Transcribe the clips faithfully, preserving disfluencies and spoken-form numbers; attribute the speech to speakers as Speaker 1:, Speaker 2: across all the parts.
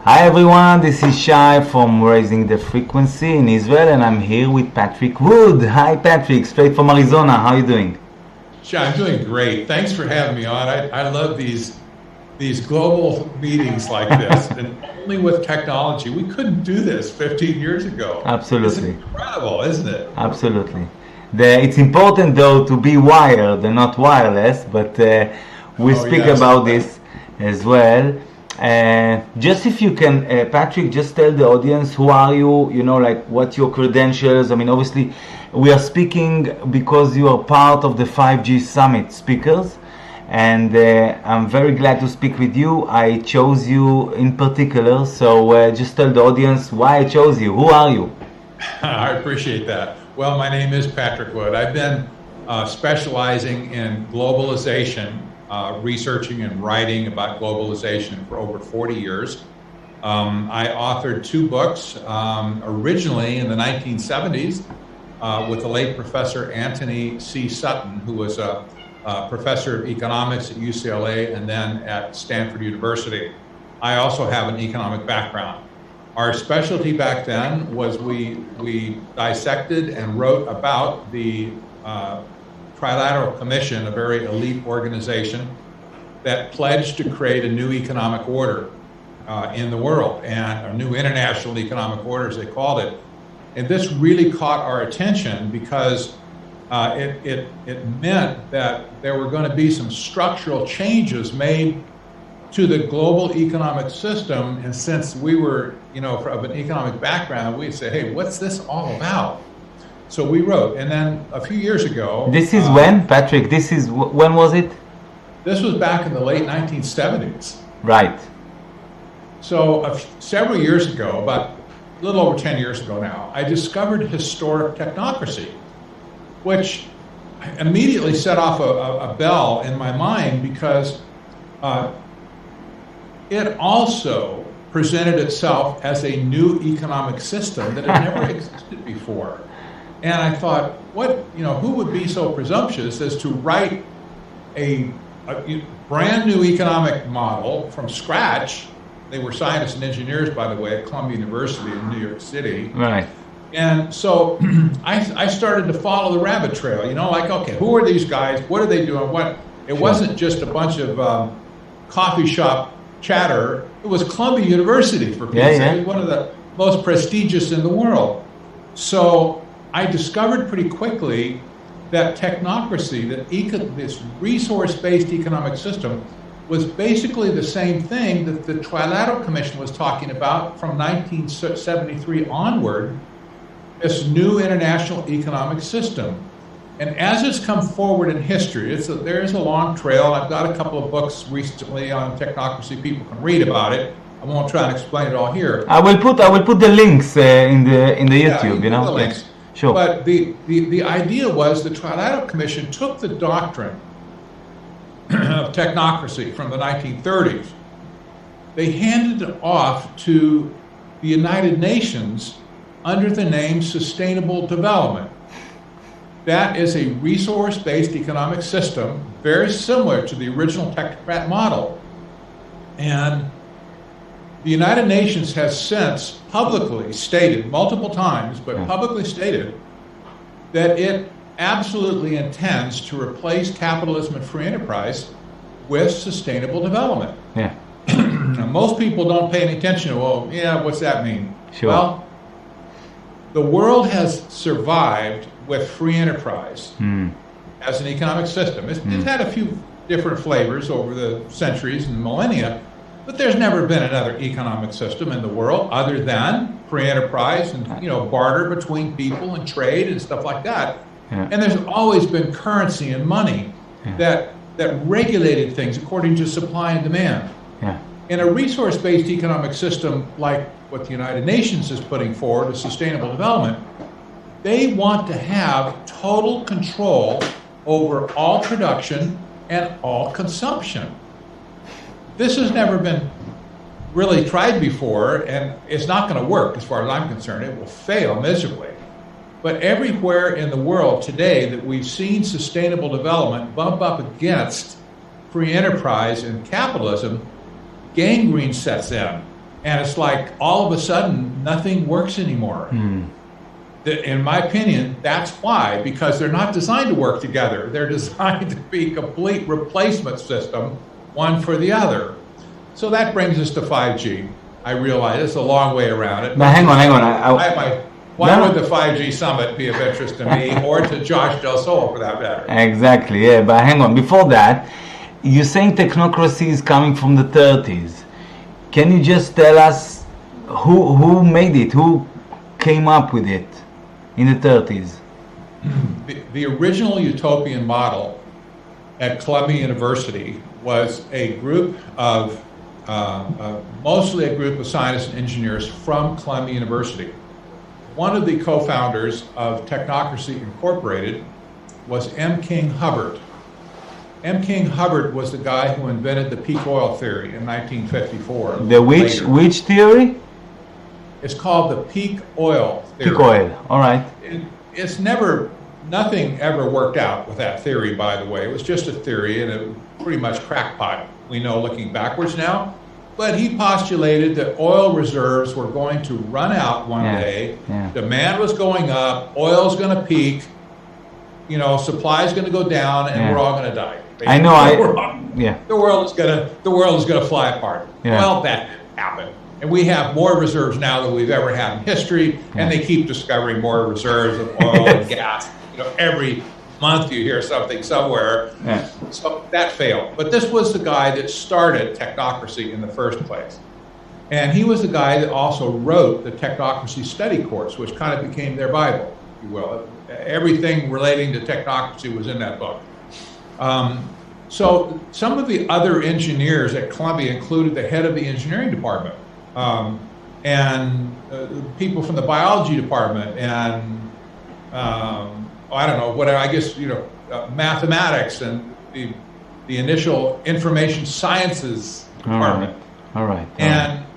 Speaker 1: Hi everyone, this is Shai from Raising the Frequency in Israel, and I'm here with Patrick Wood. Hi Patrick, straight from Arizona. How are you doing?
Speaker 2: Shai, I'm doing great. Thanks for having me on. I, I love these these global meetings like this, and only with technology. We couldn't do this fifteen years ago.
Speaker 1: Absolutely.
Speaker 2: It's incredible, isn't it?
Speaker 1: Absolutely. The, it's important though to be wired and not wireless, but uh, we
Speaker 2: Oh,
Speaker 1: speak
Speaker 2: yes.
Speaker 1: about this as well. Uh, just if you can, uh, Patrick, just tell the audience who are you, you know, like what's your credentials. I mean, obviously, we are speaking because you are part of the five G Summit speakers, and uh, I'm very glad to speak with you. I chose you in particular, so uh, just tell the audience why I chose you. Who are you?
Speaker 2: I appreciate that. Well, my name is Patrick Wood. I've been uh, specializing in globalization, uh, researching and writing about globalization for over forty years. Um, I authored two books, um, originally in the nineteen seventies uh, with the late Professor Anthony C. Sutton, who was a, a professor of economics at U C L A and then at Stanford University. I also have an economic background. Our specialty back then was we we dissected and wrote about the uh, Trilateral Commission, a very elite organization that pledged to create a new economic order uh, in the world, and a new international economic order, as they called it. And this really caught our attention because uh, it, it, it meant that there were going to be some structural changes made to the global economic system. And since we were, you know, of an economic background, we'd say, hey, what's this all about? So we wrote, and then a few years ago...
Speaker 1: This is
Speaker 2: uh,
Speaker 1: when, Patrick, this is, when was it?
Speaker 2: This was back in the late nineteen seventies.
Speaker 1: Right.
Speaker 2: So a f- several years ago, about a little over ten years ago now, I discovered historic technocracy, which immediately set off a, a, a bell in my mind because uh, it also presented itself as a new economic system that had never existed before. And I thought, what, you know, who would be so presumptuous as to write a, a brand new economic model from scratch? They were scientists and engineers, by the way, at Columbia University in New York City.
Speaker 1: Right.
Speaker 2: And so I, I started to follow the rabbit trail, you know, like, okay, who are these guys? What are they doing? What? It wasn't just a bunch of um, coffee shop chatter. It was Columbia University, for Pete's
Speaker 1: Yeah,
Speaker 2: sake.
Speaker 1: yeah.
Speaker 2: It was one of the most prestigious in the world. So I discovered pretty quickly that technocracy, that eco- this resource-based economic system, was basically the same thing that the Trilateral Commission was talking about from nineteen seventy-three onward, this new international economic system. And as it's come forward in history, it's a, there's a long trail. I've got a couple of books recently on technocracy. People can read about it. I won't try and explain it all here.
Speaker 1: I will put I will put the links uh, in the in the
Speaker 2: Yeah,
Speaker 1: YouTube.
Speaker 2: you
Speaker 1: You know.
Speaker 2: put the links.
Speaker 1: Sure.
Speaker 2: But the, the, the idea was the Trilateral Commission took the doctrine of technocracy from the nineteen thirties. They handed it off to the United Nations under the name Sustainable Development. That is a resource-based economic system, very similar to the original technocrat model. And the United Nations has since publicly stated, multiple times, but publicly stated, that it absolutely intends to replace capitalism and free enterprise with sustainable development.
Speaker 1: Yeah.
Speaker 2: Now, most people don't pay any attention to, well, yeah, what's that mean?
Speaker 1: Sure.
Speaker 2: Well, the world has survived with free enterprise
Speaker 1: Mm.
Speaker 2: as an economic system. It's, it's had a few different flavors over the centuries and millennia, but there's never been another economic system in the world other than free enterprise and, you know, barter between people and trade and stuff like that.
Speaker 1: Yeah.
Speaker 2: And there's always been currency and money
Speaker 1: Yeah.
Speaker 2: that that regulated things according to supply and demand.
Speaker 1: Yeah.
Speaker 2: In a resource-based economic system like what the United Nations is putting forward, as sustainable development, they want to have total control over all production and all consumption. This has never been really tried before, and it's not going to work as far as I'm concerned. It will fail miserably. But everywhere in the world today that we've seen sustainable development bump up against free enterprise and capitalism, gangrene sets in. And it's like all of a sudden nothing works anymore.
Speaker 1: Mm.
Speaker 2: In my opinion, that's why, because they're not designed to work together. They're designed to be complete replacement system, one for the other. So that brings us to five G. I realize it's a long way around it.
Speaker 1: But hang on, hang on. I, I,
Speaker 2: why my, why
Speaker 1: no,
Speaker 2: would the five G summit be of interest to me or to Josh Del Sol for that matter?
Speaker 1: Exactly, yeah. But hang on, before that, you're saying technocracy is coming from the thirties. Can you just tell us who who made it? Who came up with it in the thirties?
Speaker 2: The, the original utopian model at Columbia University was a group of, uh, uh, mostly a group of scientists and engineers from Columbia University. One of the co-founders of Technocracy Incorporated was M. King Hubbard. M. King Hubbard was the guy who invented the peak oil theory in nineteen fifty-four.
Speaker 1: The which
Speaker 2: later.
Speaker 1: which theory?
Speaker 2: It's called the peak oil theory.
Speaker 1: Peak oil, all right.
Speaker 2: It, it's never, nothing ever worked out with that theory, by the way. It was just a theory and it pretty much crackpot, we know looking backwards now. But he postulated that oil reserves were going to run out one
Speaker 1: yeah.
Speaker 2: day.
Speaker 1: Yeah.
Speaker 2: Demand was going up, oil's going to peak, you know, supply's going to go down, and
Speaker 1: yeah.
Speaker 2: we're all going to die. Basically,
Speaker 1: I know. I
Speaker 2: all,
Speaker 1: yeah.
Speaker 2: The world is going to the world is going to fly apart.
Speaker 1: Yeah.
Speaker 2: Well, that didn't happen. And we have more reserves now than we've ever had in history, yeah. and they keep discovering more reserves of oil and gas. You know, every month you hear something somewhere.
Speaker 1: Yeah.
Speaker 2: So that failed. But this was the guy that started technocracy in the first place. And he was the guy that also wrote the Technocracy Study Course, which kind of became their Bible, if you will. Everything relating to technocracy was in that book. Um, so some of the other engineers at Columbia included the head of the engineering department, um, and uh, people from the biology department, and um, I don't know, whatever, I guess, you know, uh, mathematics, and the, the initial information sciences department.
Speaker 1: All right. All right. All
Speaker 2: and
Speaker 1: right.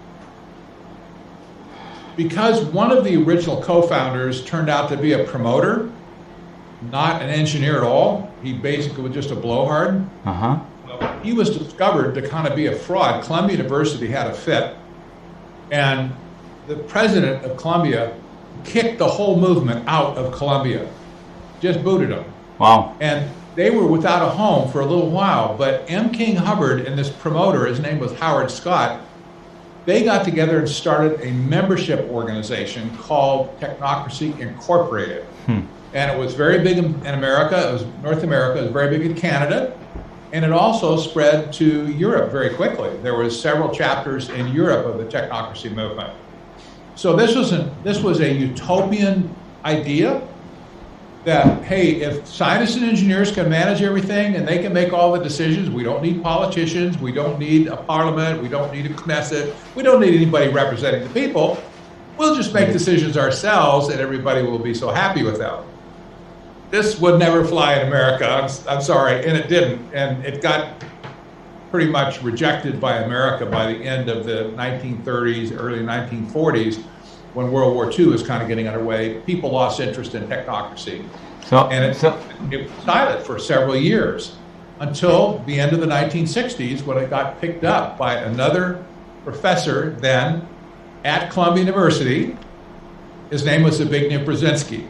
Speaker 2: Because one of the original co-founders turned out to be a promoter, not an engineer at all, he basically was just a blowhard.
Speaker 1: Uh-huh.
Speaker 2: He was discovered to kind of be a fraud. Columbia University had a fit, and the president of Columbia kicked the whole movement out of Columbia, just booted them.
Speaker 1: Wow.
Speaker 2: And they were without a home for a little while, but M. King Hubbard and this promoter, his name was Howard Scott, they got together and started a membership organization called Technocracy Incorporated.
Speaker 1: Hmm.
Speaker 2: And it was very big in, in America, it was North America, it was very big in Canada, and it also spread to Europe very quickly. There was several chapters in Europe of the technocracy movement. So this was, a, this was a utopian idea that, hey, if scientists and engineers can manage everything and they can make all the decisions, we don't need politicians, we don't need a parliament, we don't need a Knesset, we don't need anybody representing the people. We'll just make decisions ourselves and everybody will be so happy with them. This would never fly in America, I'm, I'm sorry, and it didn't. And it got pretty much rejected by America by the end of the nineteen thirties, early nineteen forties, when World War Two was kind of getting underway. People lost interest in technocracy.
Speaker 1: So,
Speaker 2: and it,
Speaker 1: so,
Speaker 2: it was silent for several years until the end of the nineteen sixties, when it got picked up by another professor then at Columbia University. His name was Zbigniew Brzezinski.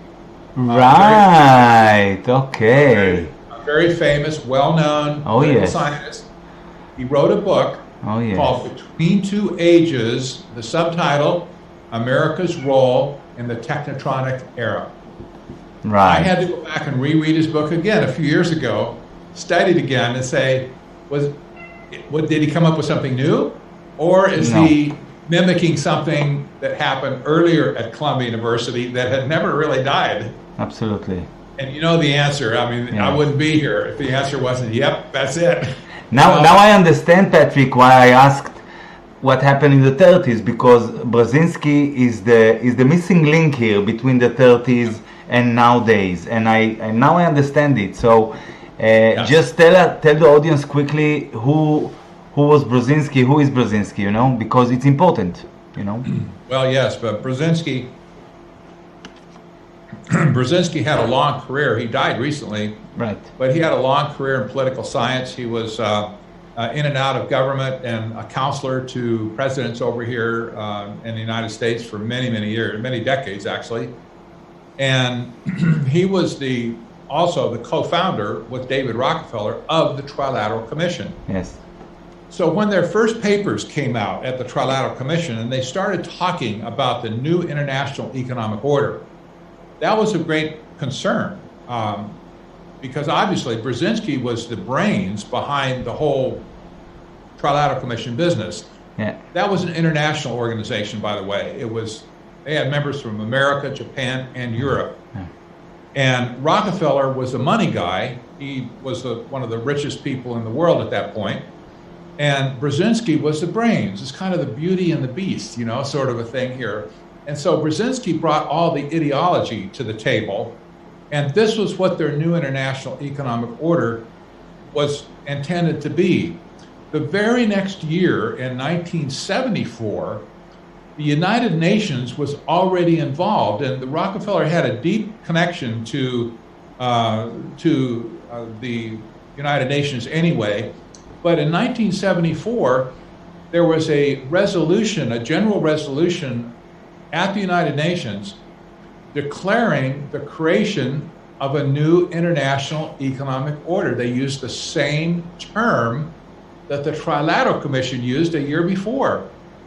Speaker 1: Right,
Speaker 2: uh, very,
Speaker 1: okay.
Speaker 2: Very, a very famous, well-known
Speaker 1: oh,
Speaker 2: political
Speaker 1: yes.
Speaker 2: scientist. He wrote a book
Speaker 1: oh, yes.
Speaker 2: called Between Two Ages, the subtitle, America's Role in the Technotronic Era.
Speaker 1: Right.
Speaker 2: I had to go back and reread his book again a few years ago, study it again, and say, was, what, did he come up with something new? Or is
Speaker 1: no.
Speaker 2: he mimicking something that happened earlier at Columbia University that had never really died?
Speaker 1: Absolutely.
Speaker 2: And you know the answer. I mean,
Speaker 1: yeah.
Speaker 2: I wouldn't be here if the answer wasn't, yep, that's it.
Speaker 1: Now,
Speaker 2: um,
Speaker 1: now I understand, Patrick, why I asked what happened in the thirties, because Brzezinski is the is the missing link here between the thirties and nowadays, and I and now I understand it. So, uh, yeah. just tell tell the audience quickly who who was Brzezinski, who is Brzezinski, you know, because it's important, you know.
Speaker 2: Well, yes, but Brzezinski Brzezinski had a long career. He died recently,
Speaker 1: right?
Speaker 2: But he had a long career in political science. He was uh, uh, uh, in and out of government and a counselor to presidents over here uh, in the United States for many, many years, many decades actually. And he was the also the co-founder with David Rockefeller of the Trilateral Commission.
Speaker 1: Yes.
Speaker 2: So when their first papers came out at the Trilateral Commission and they started talking about the new international economic order, that was a great concern. Um, because obviously Brzezinski was the brains behind the whole Trilateral Commission business.
Speaker 1: Yeah.
Speaker 2: That was an international organization, by the way. It was, they had members from America, Japan, and Europe.
Speaker 1: Yeah.
Speaker 2: And Rockefeller was the money guy. He was the, one of the richest people in the world at that point. And Brzezinski was the brains. It's kind of the beauty and the beast, you know, sort of a thing here. And so Brzezinski brought all the ideology to the table. And this was what their new international economic order was intended to be. The very next year, in nineteen seventy-four, the United Nations was already involved, and the Rockefeller had a deep connection to uh, to uh, the United Nations anyway. But in nineteen seventy-four, there was a resolution, a general resolution at the United Nations declaring the creation of a new international economic order. They used the same term that the Trilateral Commission used a year before.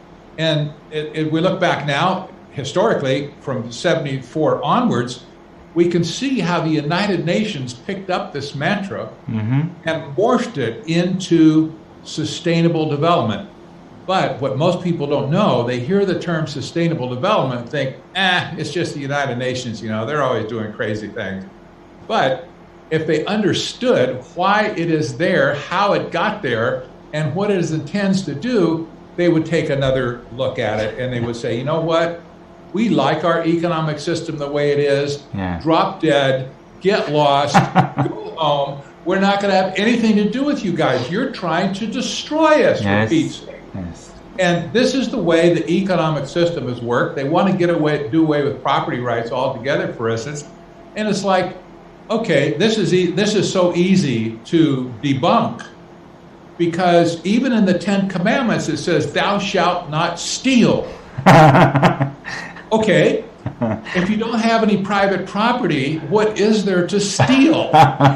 Speaker 2: And if we look back now, historically, from seventy-four onwards, we can see how the United Nations picked up this mantra mm-hmm. and morphed it into sustainable development. But what most people don't know, they hear the term sustainable development and think, eh, it's just the United Nations, you know, they're always doing crazy things. But if they understood why it is there, how it got there, and what it intends to do, they would take another look at it and they would say, you know what? We like our economic system the way it is.
Speaker 1: Yeah.
Speaker 2: Drop dead, get lost, go home. We're not going to have anything to do with you guys. You're trying to destroy us,
Speaker 1: yes.
Speaker 2: for Pete's sake.
Speaker 1: Yes.
Speaker 2: And this is the way the economic system has worked. They want to get away, do away with property rights altogether, for instance. And it's like, okay, this is e- this is so easy to debunk, because even in the Ten Commandments it says, "Thou shalt not steal." Okay, if you don't have any private property, what is there to steal?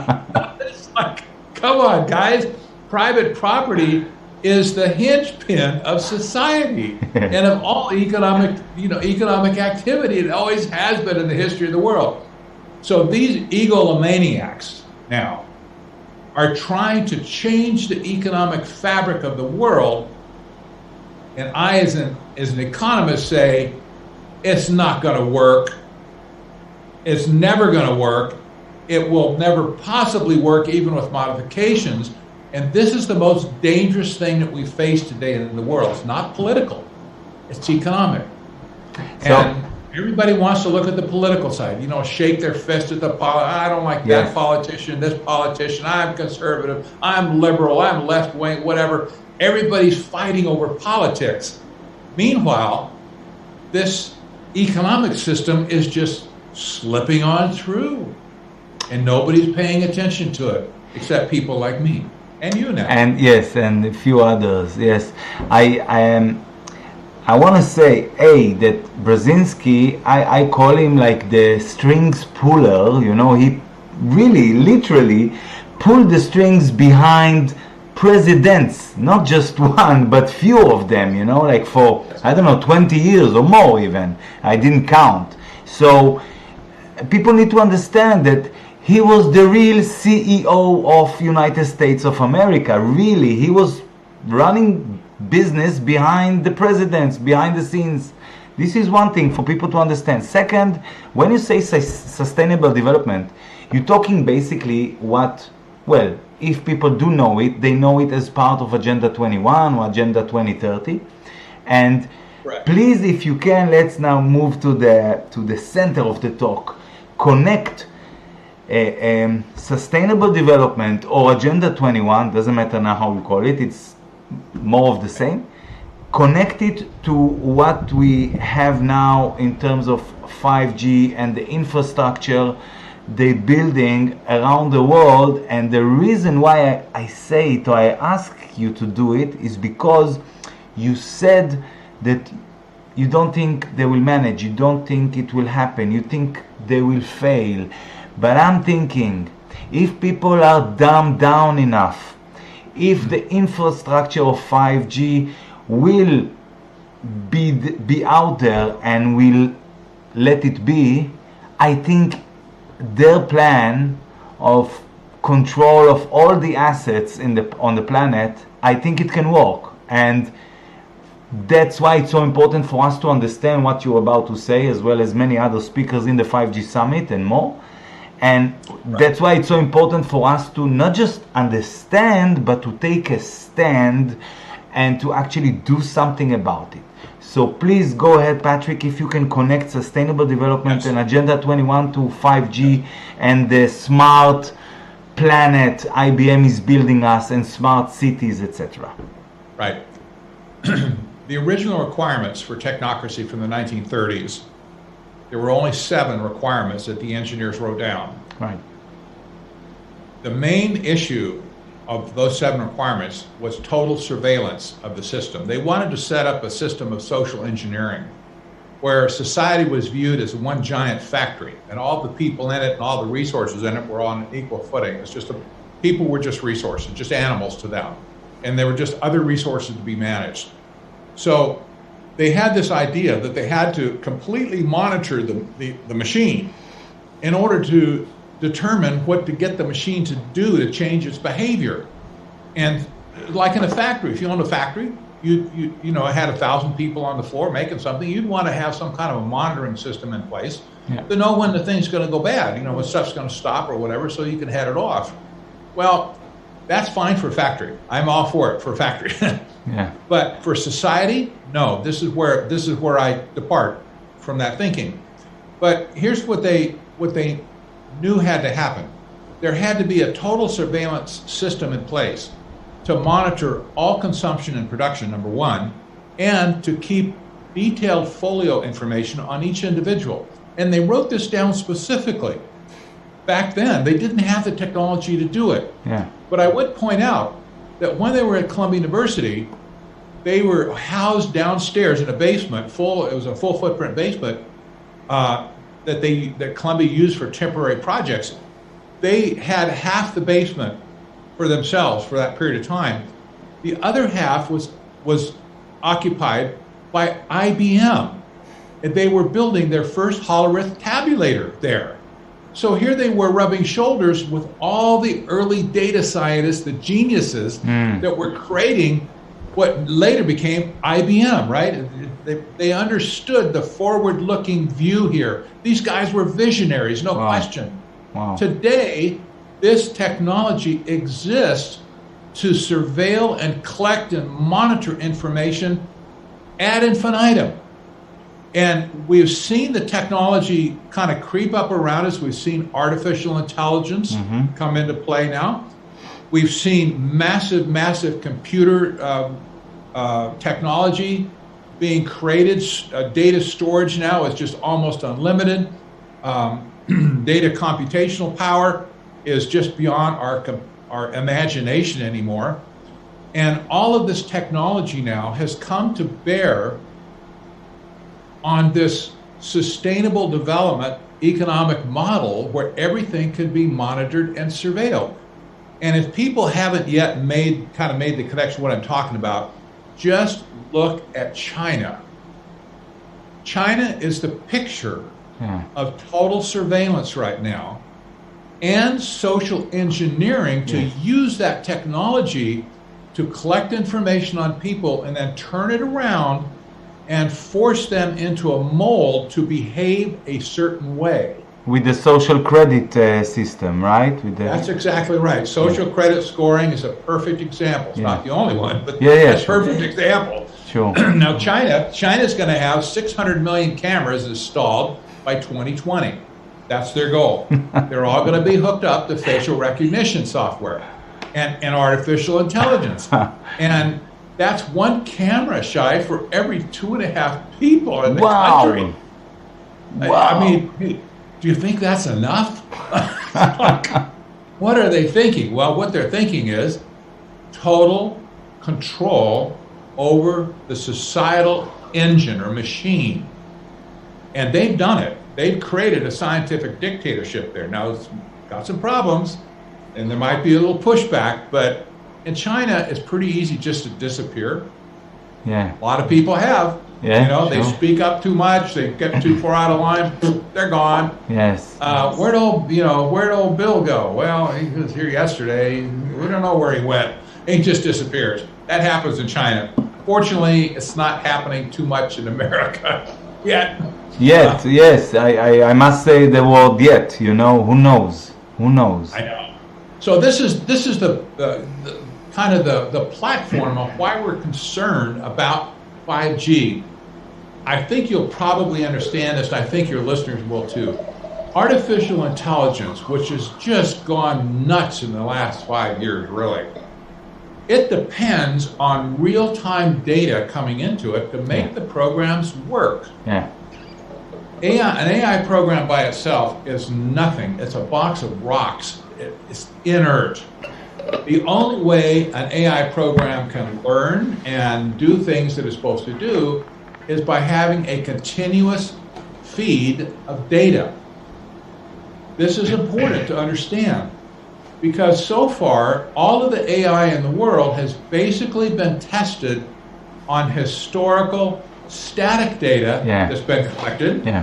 Speaker 2: It's like, come on, guys. Private property is the hinge-pin of society and of all economic, you know, economic activity. It always has been in the history of the world. So these egomaniacs now are trying to change the economic fabric of the world, and I, as an as an economist, say it's not going to work. It's never going to work. It will never possibly work, even with modifications. And this is the most dangerous thing that we face today in the world. It's not political. It's economic.
Speaker 1: So,
Speaker 2: and everybody wants to look at the political side, you know, shake their fist at the poli- I don't like
Speaker 1: yes.
Speaker 2: that politician, this politician, I'm conservative, I'm liberal, I'm left-wing, whatever. Everybody's fighting over politics. Meanwhile, this economic system is just slipping on through, and nobody's paying attention to it, except people like me. And you now.
Speaker 1: And yes, and a few others. Yes, I I am. I want to say, A, that Brzezinski, I, I call him like the strings puller. You know, he really, literally pulled the strings behind presidents, not just one, but few of them. You know, like for I don't know, twenty years or more even. I didn't count. So people need to understand that he was the real C E O of United States of America. Really, he was running business behind the presidents, behind the scenes. This is one thing for people to understand. Second, when you say su- sustainable development, you're talking basically what, well, if people do know it, they know it as part of Agenda twenty-one or Agenda twenty thirty. And right. Please, if you can, let's now move to the to the center of the talk. Connect Uh, um, sustainable development or Agenda twenty-one, doesn't matter now how you call it, it's more of the same. Connect it to what we have now in terms of five G and the infrastructure they're building around the world. And the reason why I, I say it or I ask you to do it is because you said that you don't think they will manage, you don't think it will happen, you think they will fail. But I'm thinking, if people are dumbed down enough, if the infrastructure of five G will be be out there and will let it be, I think their plan of control of all the assets in the on the planet, I think it can work. And that's why it's so important for us to understand what you're about to say, as well as many other speakers in the five G summit and more. And right. That's why it's so important for us to not just understand, but to take a stand and to actually do something about it. So please go ahead, Patrick, if you can connect sustainable development yes. and Agenda twenty-one to five G and the smart planet I B M is building us and smart cities, et cetera.
Speaker 2: Right. The original requirements for technocracy from the nineteen thirties, there were only seven requirements that the engineers wrote down.
Speaker 1: Right.
Speaker 2: The main issue of those seven requirements was total surveillance of the system. They wanted to set up a system of social engineering where society was viewed as one giant factory and all the people in it and all the resources in it were on an equal footing. It's just a, people were just resources, just animals to them. And there were just other resources to be managed. So they had this idea that they had to completely monitor the, the, the machine in order to determine what to get the machine to do to change its behavior. And like in a factory, if you own a factory, you you you know had a thousand people on the floor making something, you'd want to have some kind of a monitoring system in place yeah. to know when the thing's going to go bad, you know, when stuff's going to stop or whatever, so you can head it off. Well, that's fine for a factory. I'm all for it for a factory. yeah. But for society, no. This is where this is where I depart from that thinking. But here's what they what they knew had to happen. There had to be a total surveillance system in place to monitor all consumption and production, number one, and to keep detailed folio information on each individual. And they wrote this down specifically. Back then, they didn't have the technology to do it.
Speaker 1: Yeah.
Speaker 2: But I would point out that when they were at Columbia University, they were housed downstairs in a basement, full. It was a full footprint basement uh, that they that Columbia used for temporary projects. They had half the basement for themselves for that period of time. The other half was was occupied by I B M, and they were building their first Hollerith tabulator there. So here they were rubbing shoulders with all the early data scientists, the geniuses mm. that were creating what later became I B M, right? They, they understood the forward-looking view here. These guys were visionaries, no
Speaker 1: wow.
Speaker 2: question.
Speaker 1: Wow.
Speaker 2: Today, this technology exists to surveil and collect and monitor information ad infinitum. And we've seen the technology kind of creep up around us. We've seen artificial intelligence mm-hmm. come into play now. We've seen massive, massive computer uh, uh, technology being created. Uh, data storage now is just almost unlimited. Um, data computational power is just beyond our our imagination anymore. And all of this technology now has come to bear on this sustainable development economic model where everything can be monitored and surveilled. And if people haven't yet made kind of made the connection what I'm talking about, just look at China. China is the picture yeah. of total surveillance right now and social engineering to
Speaker 1: yes.
Speaker 2: use that technology to collect information on people and then turn it around and force them into a mold to behave a certain way.
Speaker 1: With the social credit uh, system, right? With the...
Speaker 2: That's exactly right. Social yeah. credit scoring is a perfect example. It's
Speaker 1: yeah.
Speaker 2: not the only one, but
Speaker 1: yeah, yeah,
Speaker 2: it's a
Speaker 1: sure.
Speaker 2: perfect example.
Speaker 1: Sure.
Speaker 2: Now, China, China's going to have six hundred million cameras installed by twenty twenty. That's their goal. They're all going to be hooked up to facial recognition software and, and artificial intelligence. And that's one camera, Shai, for every two and a half people in the
Speaker 1: wow.
Speaker 2: country.
Speaker 1: Wow.
Speaker 2: I, I mean, do you think that's enough? What are they thinking? Well, what they're thinking is total control over the societal engine or machine. And they've done it. They've created a scientific dictatorship there. Now, it's got some problems, and there might be a little pushback, but in China, it's pretty easy just to disappear.
Speaker 1: Yeah.
Speaker 2: A lot of people have.
Speaker 1: Yeah,
Speaker 2: you know,
Speaker 1: sure.
Speaker 2: they speak up too much, they get too far out of line, they're gone.
Speaker 1: Yes.
Speaker 2: Uh, where'd old, you know, where'd old Bill go? Well, he was here yesterday. We don't know where he went. He just disappears. That happens in China. Fortunately, it's not happening too much in America yet.
Speaker 1: Yet, uh, yes. I, I, I must say the word yet. You know, who knows? Who knows?
Speaker 2: I know. So this is this is the, the, the kind of the, the platform of why we're concerned about five G. I think you'll probably understand this, and I think your listeners will too. Artificial intelligence, which has just gone nuts in the last five years, really, it depends on real-time data coming into it to make
Speaker 1: yeah.
Speaker 2: the programs work.
Speaker 1: Yeah.
Speaker 2: A I, an A I program by itself is nothing. It's a box of rocks. It, it's inert. The only way an A I program can learn and do things that it's supposed to do is by having a continuous feed of data. This is important to understand because so far, all of the A I in the world has basically been tested on historical static data
Speaker 1: yeah.
Speaker 2: that's been collected.
Speaker 1: Yeah.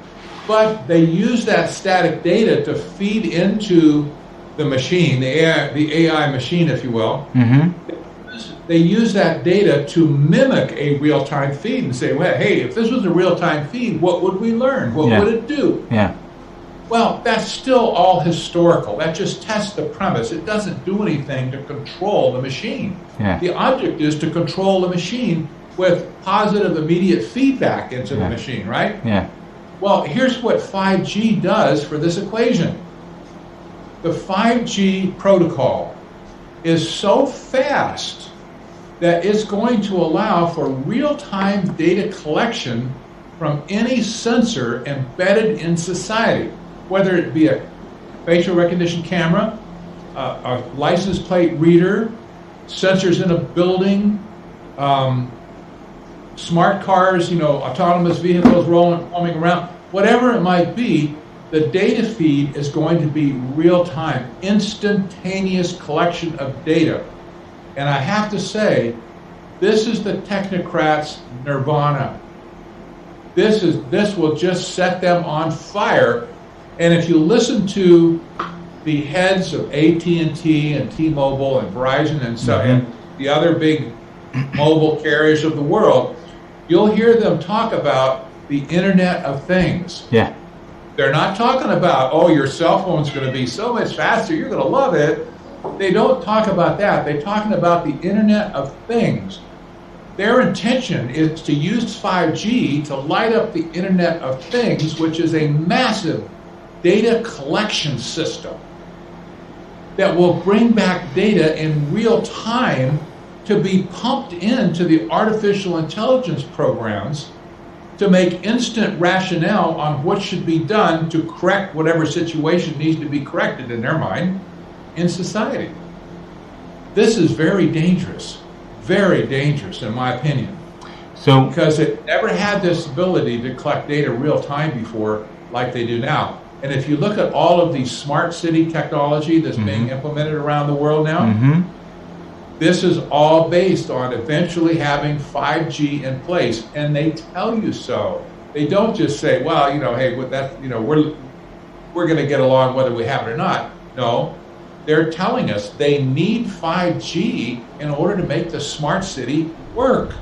Speaker 2: But they use that static data to feed into the machine, the A I, the A I machine, if you will.
Speaker 1: Mm-hmm.
Speaker 2: They use that data to mimic a real-time feed and say, well, hey, if this was a real-time feed, what would we learn? What
Speaker 1: yeah.
Speaker 2: would it do?
Speaker 1: Yeah.
Speaker 2: Well, that's still all historical. That just tests the premise. It doesn't do anything to control the machine.
Speaker 1: Yeah.
Speaker 2: The object is to control the machine with positive immediate feedback into
Speaker 1: yeah.
Speaker 2: the machine, right?
Speaker 1: Yeah.
Speaker 2: Well, here's what five G does for this equation. The five G protocol is so fast that it's going to allow for real-time data collection from any sensor embedded in society, whether it be a facial recognition camera, uh, a license plate reader, sensors in a building, um, smart cars, you know, autonomous vehicles rolling, roaming around, whatever it might be, the data feed is going to be real-time, instantaneous collection of data. And I have to say, this is the technocrats' nirvana. This is this will just set them on fire. And if you listen to the heads of A T and T and T-Mobile and Verizon and so
Speaker 1: mm-hmm.
Speaker 2: and the other big mobile carriers of the world, you'll hear them talk about the Internet of Things.
Speaker 1: Yeah.
Speaker 2: They're not talking about, oh, your cell phone's going to be so much faster, you're going to love it. They don't talk about that. They're talking about the Internet of Things. Their intention is to use five G to light up the Internet of Things, which is a massive data collection system that will bring back data in real time to be pumped into the artificial intelligence programs to make instant rationale on what should be done to correct whatever situation needs to be corrected in their mind in society. This is very dangerous, very dangerous in my opinion.
Speaker 1: So,
Speaker 2: because it never had this ability to collect data real time before like they do now. And if you look at all of the smart city technology that's mm-hmm. being implemented around the world now,
Speaker 1: mm-hmm.
Speaker 2: this is all based on eventually having five G in place, and they tell you so. They don't just say, "Well, you know, hey, with that, you know, we're we're going to get along whether we have it or not." No, they're telling us they need five G in order to make the smart city work.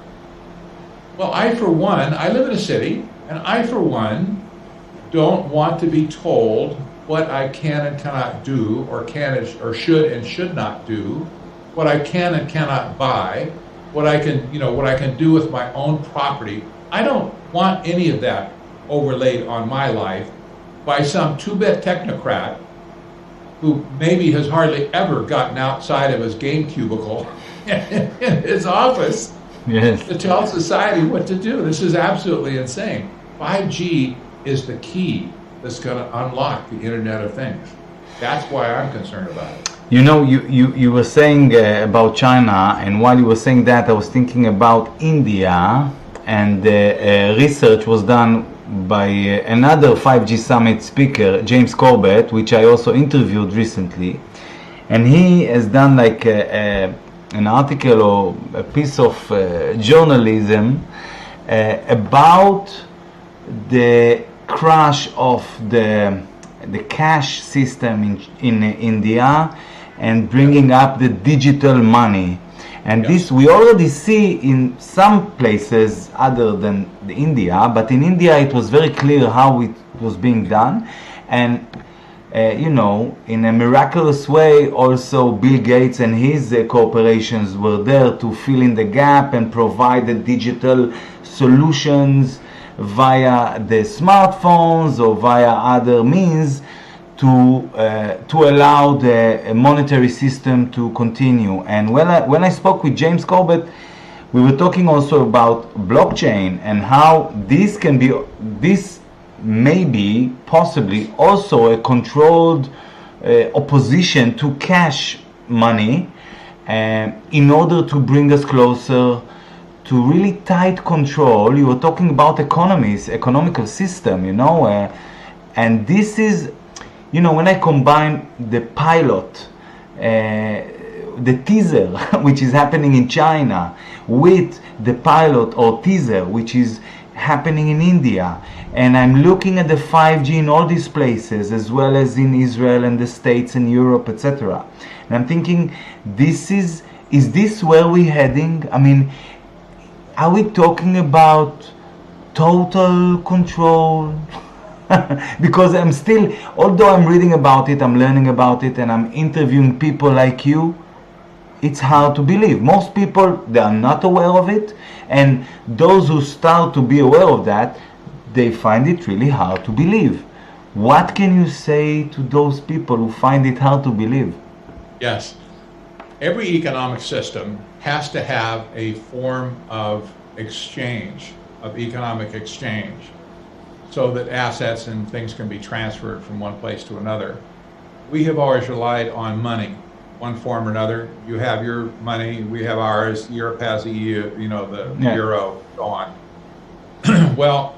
Speaker 2: Well, I, for one, I live in a city, and I, for one, don't want to be told what I can and cannot do, or can or should and should not do, what I can and cannot buy, what I can, you know, what I can do with my own property. I don't want any of that overlaid on my life by some two-bit technocrat who maybe has hardly ever gotten outside of his game cubicle in his office
Speaker 1: yes.
Speaker 2: to tell society what to do. This is absolutely insane. five G is the key. that's going to unlock the Internet of Things. That's why I'm concerned about it.
Speaker 1: You know, you, you, you were saying uh, about China, and while you were saying that, I was thinking about India, and uh, uh, research was done by uh, another five G Summit speaker, James Corbett, which I also interviewed recently, and he has done like a, a, an article or a piece of uh, journalism uh, about the crash of the the cash system in in India and bringing up the digital money. And
Speaker 2: Yeah.
Speaker 1: this we already see in some places other than the India, but in India it was very clear how it was being done. And uh, you know, in a miraculous way, also Bill Gates and his uh, corporations were there to fill in the gap and provide the digital solutions via the smartphones or via other means to uh, to allow the monetary system to continue. And when I when I spoke with James Corbett, we were talking also about blockchain and how this can be this may be possibly also a controlled uh, opposition to cash money uh, in order to bring us closer to really tight control. You were talking about economies, economical system, you know, uh, and this is, you know, when I combine the pilot, uh, the teaser, which is happening in China, with the pilot or teaser, which is happening in India, and I'm looking at the five G in all these places, as well as in Israel and the States and Europe, et cetera. And I'm thinking, this is, is this where we're heading? I mean, are we talking about total control? Because I'm still, although I'm reading about it, I'm learning about it, and I'm interviewing people like you, it's hard to believe. Most people, they are not aware of it, and those who start to be aware of that, they find it really hard to believe. What can you say to those people who find it hard to believe?
Speaker 2: Yes. Every economic system has to have a form of exchange, of economic exchange, so that assets and things can be transferred from one place to another. We have always relied on money, one form or another. You have your money, we have ours, Europe has the E U, you know, the
Speaker 1: Yeah.
Speaker 2: euro, so on. Well,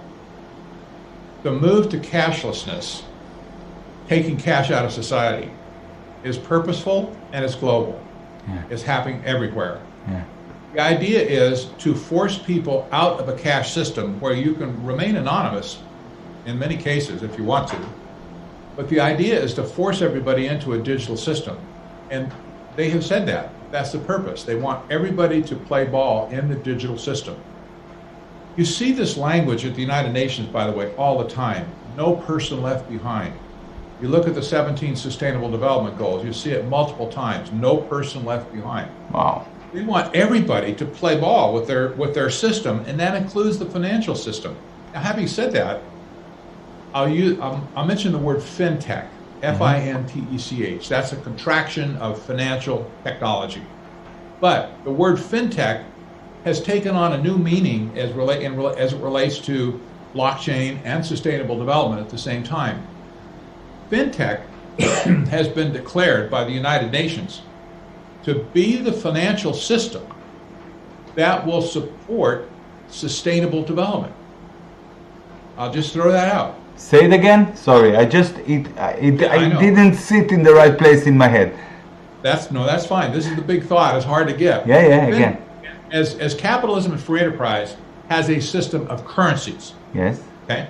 Speaker 2: the move to cashlessness, taking cash out of society, is purposeful and it's global.
Speaker 1: Yeah.
Speaker 2: It's happening everywhere.
Speaker 1: Yeah.
Speaker 2: The idea is to force people out of a cash system where you can remain anonymous in many cases if you want to. But the idea is to force everybody into a digital system. And they have said that. That's the purpose. They want everybody to play ball in the digital system. You see this language at the United Nations, by the way, all the time. No person left behind. You look at the seventeen Sustainable Development Goals, you see it multiple times. No person left behind.
Speaker 1: Wow.
Speaker 2: We want everybody to play ball with their with their system, and that includes the financial system. Now, having said that, I'll use I'll, I'll mention the word fintech, F I N T E C H. That's a contraction of financial technology. But the word fintech has taken on a new meaning as relate in, as it relates to blockchain and sustainable development at the same time. Fintech has been declared by the United Nations to be the financial system that will support sustainable development. I'll just throw that out.
Speaker 1: Say it again. Sorry, I just it it
Speaker 2: Yeah, I
Speaker 1: I,
Speaker 2: know.
Speaker 1: didn't sit in the right place in my head.
Speaker 2: That's no, that's fine. This is the big thought. It's hard to get.
Speaker 1: Yeah, yeah,
Speaker 2: Fin-
Speaker 1: again.
Speaker 2: As as capitalism and free enterprise has a system of currencies.
Speaker 1: Yes.
Speaker 2: Okay.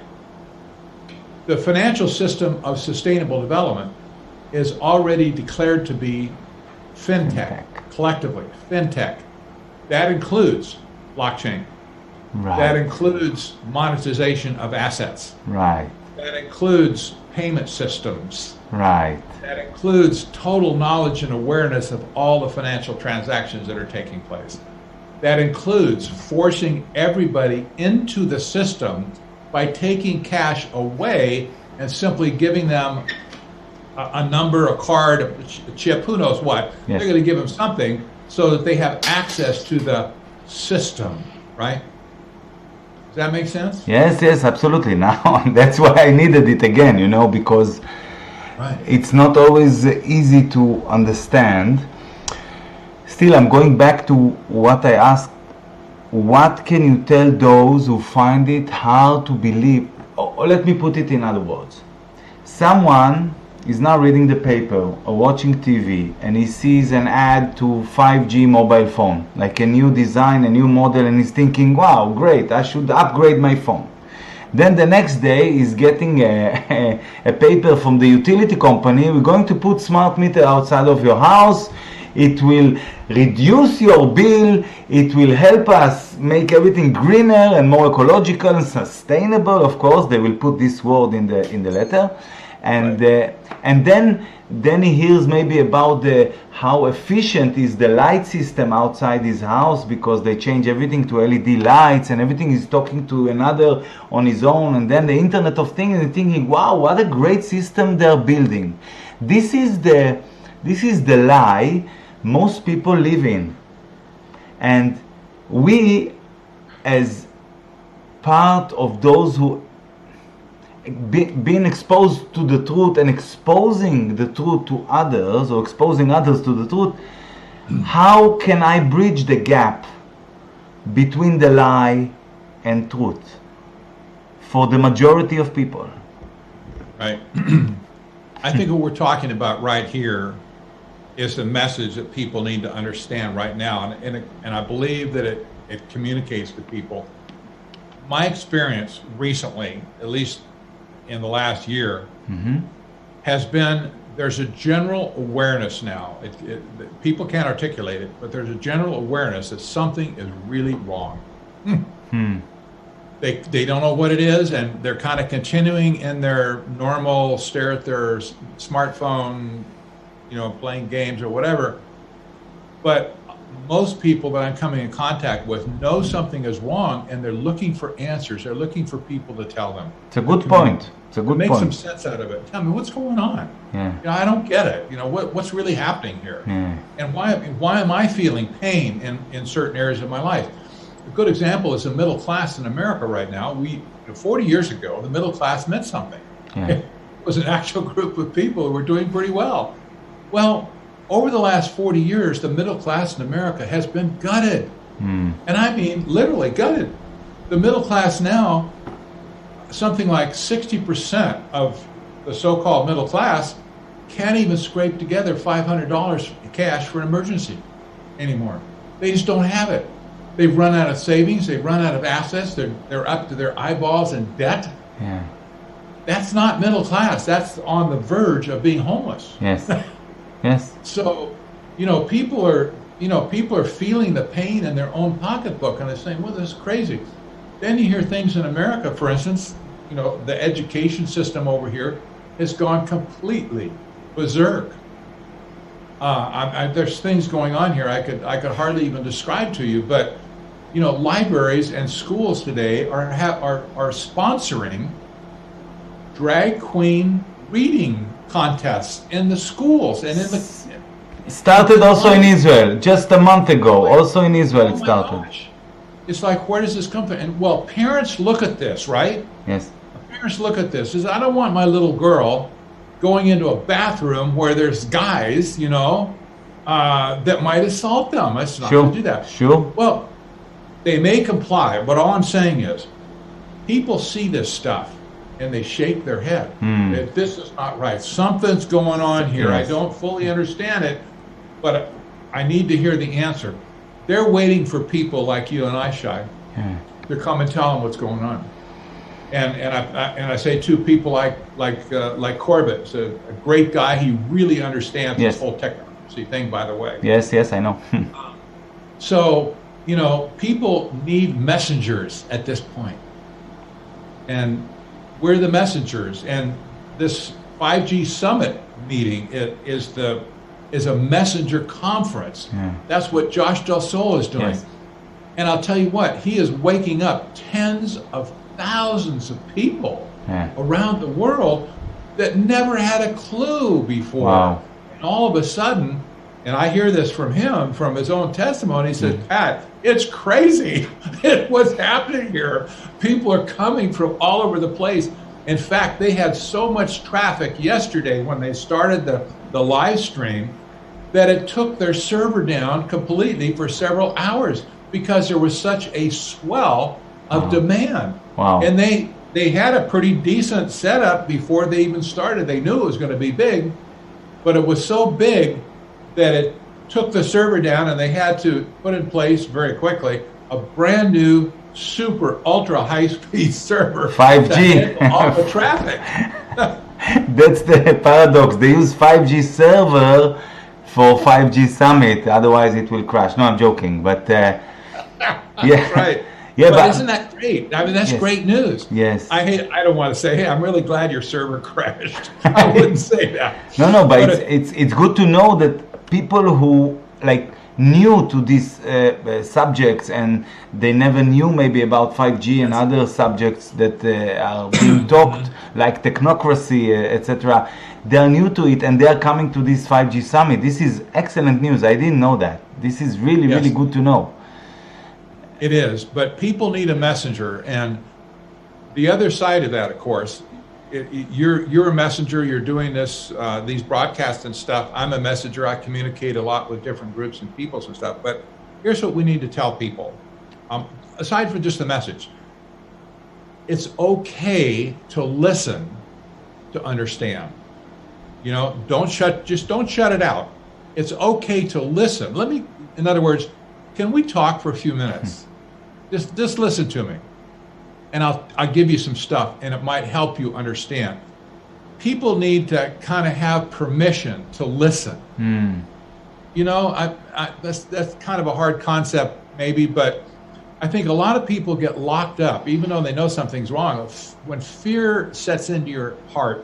Speaker 2: The financial system of sustainable development is already declared to be fintech,
Speaker 1: Fintech.
Speaker 2: collectively, fintech. That includes blockchain.
Speaker 1: Right.
Speaker 2: That includes monetization of assets.
Speaker 1: Right.
Speaker 2: That includes payment systems.
Speaker 1: Right.
Speaker 2: That includes total knowledge and awareness of all the financial transactions that are taking place. That includes forcing everybody into the system by taking cash away and simply giving them a, a number, a card, a ch- a chip, who knows what.
Speaker 1: Yes.
Speaker 2: They're going to give them something so that they have access to the system, right? Does that make sense?
Speaker 1: Yes, yes, absolutely. Now, that's why I needed it again, you know, because
Speaker 2: right.
Speaker 1: It's not always easy to understand. Still, I'm going back to what I asked. What can you tell those who find it hard to believe? Or let me put it in other words. Someone is now reading the paper or watching T V and he sees an ad to five G mobile phone, like a new design, a new model, and he's thinking, wow, great, I should upgrade my phone. Then the next day he's getting a, a, a paper from the utility company. We're going to put smart meter outside of your house. It will reduce your bill. It will help us make everything greener and more ecological and sustainable. Of course, they will put this word in the in the letter. And
Speaker 2: right.
Speaker 1: uh, and then then he hears maybe about the how efficient is the light system outside his house, because they change everything to L E D lights and everything is talking to another on his own. And then the Internet of Things, and thinking, wow, what a great system they're building. This is the this is the lie most people live in. And we, as part of those who Be, being exposed to the truth and exposing the truth to others, or exposing others to the truth, how can I bridge the gap between the lie and truth for the majority of people?
Speaker 2: Right. I think what we're talking about right here is the message that people need to understand right now, and and, it, and I believe that it, it communicates to people. My experience recently, at least in the last year,
Speaker 1: mm-hmm.
Speaker 2: has been, there's a general awareness now. It, it, people can't articulate it, but there's a general awareness that something is really wrong. Hmm.
Speaker 1: Hmm.
Speaker 2: They they don't know what it is, and they're kind of continuing in their normal stare at their smartphone, you know, playing games or whatever. But most people that I'm coming in contact with know something is wrong, and they're looking for answers. They're looking for people to tell them.
Speaker 1: It's a good point. It's a good
Speaker 2: make
Speaker 1: point.
Speaker 2: Make some sense out of it. Tell me what's going on.
Speaker 1: Yeah.
Speaker 2: You know, I don't get it. You know, what what's really happening here?
Speaker 1: Yeah.
Speaker 2: And why why am I feeling pain in, in certain areas of my life? A good example is the middle class in America right now. We forty years ago, the middle class meant something.
Speaker 1: Yeah.
Speaker 2: It was an actual group of people who were doing pretty well. Well, over the last forty years, the middle class in America has been gutted.
Speaker 1: Mm.
Speaker 2: And I mean literally gutted. The middle class now, something like sixty percent of the so-called middle class can't even scrape together five hundred dollars cash for an emergency anymore. They just don't have it. They've run out of savings. They've run out of assets. They're, they're up to their eyeballs in debt.
Speaker 1: Yeah.
Speaker 2: That's not middle class. That's on the verge of being homeless.
Speaker 1: Yes. Yes.
Speaker 2: So, you know, people are, you know, people are feeling the pain in their own pocketbook, and they're saying, well, this is crazy. Then you hear things in America, for instance, you know, the education system over here has gone completely berserk. Uh, I, I, there's things going on here I could I could hardly even describe to you, but, you know, libraries and schools today are ha- are are sponsoring drag queen reading contests in the schools and in the.
Speaker 1: Started also in Israel just a month ago. Also in Israel
Speaker 2: oh
Speaker 1: it started.
Speaker 2: Gosh. It's like, where does this come from? And well, parents look at this, right?
Speaker 1: Yes.
Speaker 2: Parents look at this. Is I don't want my little girl going into a bathroom where there's guys, you know, uh, that might assault them. Let's not
Speaker 1: Sure.
Speaker 2: do that.
Speaker 1: Sure.
Speaker 2: Well, they may comply, but all I'm saying is, people see this stuff and they shake their head.
Speaker 1: Hmm.
Speaker 2: That this is not right. Something's going on here.
Speaker 1: Yes.
Speaker 2: I don't fully understand it, but I need to hear the answer. They're waiting for people like you and I, Shai,
Speaker 1: Yeah.
Speaker 2: to come and tell them what's going on. And and I, I and I say too, people like like uh, like Corbett, is a, a great guy. He really understands
Speaker 1: Yes.
Speaker 2: this whole technology thing, by the way.
Speaker 1: Yes, yes, I know.
Speaker 2: So, you know, people need messengers at this point. And we're the messengers. And this five G summit meeting it, is the is a messenger conference.
Speaker 1: Yeah.
Speaker 2: That's what Josh Del Sol is doing.
Speaker 1: Yes.
Speaker 2: And I'll tell you what, he is waking up tens of thousands of people
Speaker 1: Yeah.
Speaker 2: around the world that never had a clue before.
Speaker 1: Wow.
Speaker 2: And all of a sudden, And I hear this from him, from his own testimony. He says, Pat, it's crazy. It, what's happening here? People are coming from all over the place. In fact, they had so much traffic yesterday when they started the, the live stream that it took their server down completely for several hours because there was such a swell of wow. demand.
Speaker 1: Wow.
Speaker 2: And they, they had a pretty decent setup before they even started. They knew it was going to be big, but it was so big that it took the server down, and they had to put in place very quickly a brand new super ultra high speed server.
Speaker 1: five G.
Speaker 2: All the traffic.
Speaker 1: That's the paradox. They use five G server for five G summit. Otherwise, it will crash. No, I'm joking. But uh, yeah,
Speaker 2: right.
Speaker 1: Yeah,
Speaker 2: but,
Speaker 1: but
Speaker 2: isn't that great? I mean, that's
Speaker 1: yes.
Speaker 2: great news.
Speaker 1: Yes.
Speaker 2: I hate, I don't want to say, hey, I'm really glad your server crashed. I wouldn't say that.
Speaker 1: No, no, but,
Speaker 2: but
Speaker 1: it's, it's it's good to know that people who like new to these uh, uh, subjects and they never knew maybe about five G and other subjects that uh, are being talked like technocracy, uh, et cetera. They are new to it and they are coming to this five G summit. This is excellent news. I didn't know that. This is really,
Speaker 2: yes.
Speaker 1: really good to know.
Speaker 2: It is, but people need a messenger, and the other side of that, of course, it, it, you're you're a messenger. You're doing this, uh, these broadcasts and stuff. I'm a messenger. I communicate a lot with different groups and peoples and stuff. But here's what we need to tell people. Um, aside from just the message, it's okay to listen to understand. You know, don't shut. Just don't shut it out. It's okay to listen. Let me, in other words, can we talk for a few minutes? Just, just listen to me, and I'll, I'll give you some stuff, and it might help you understand. People need to kind of have permission to listen.
Speaker 1: Mm.
Speaker 2: You know, I, I, that's that's kind of a hard concept, maybe, but I think a lot of people get locked up, even though they know something's wrong. When fear sets into your heart,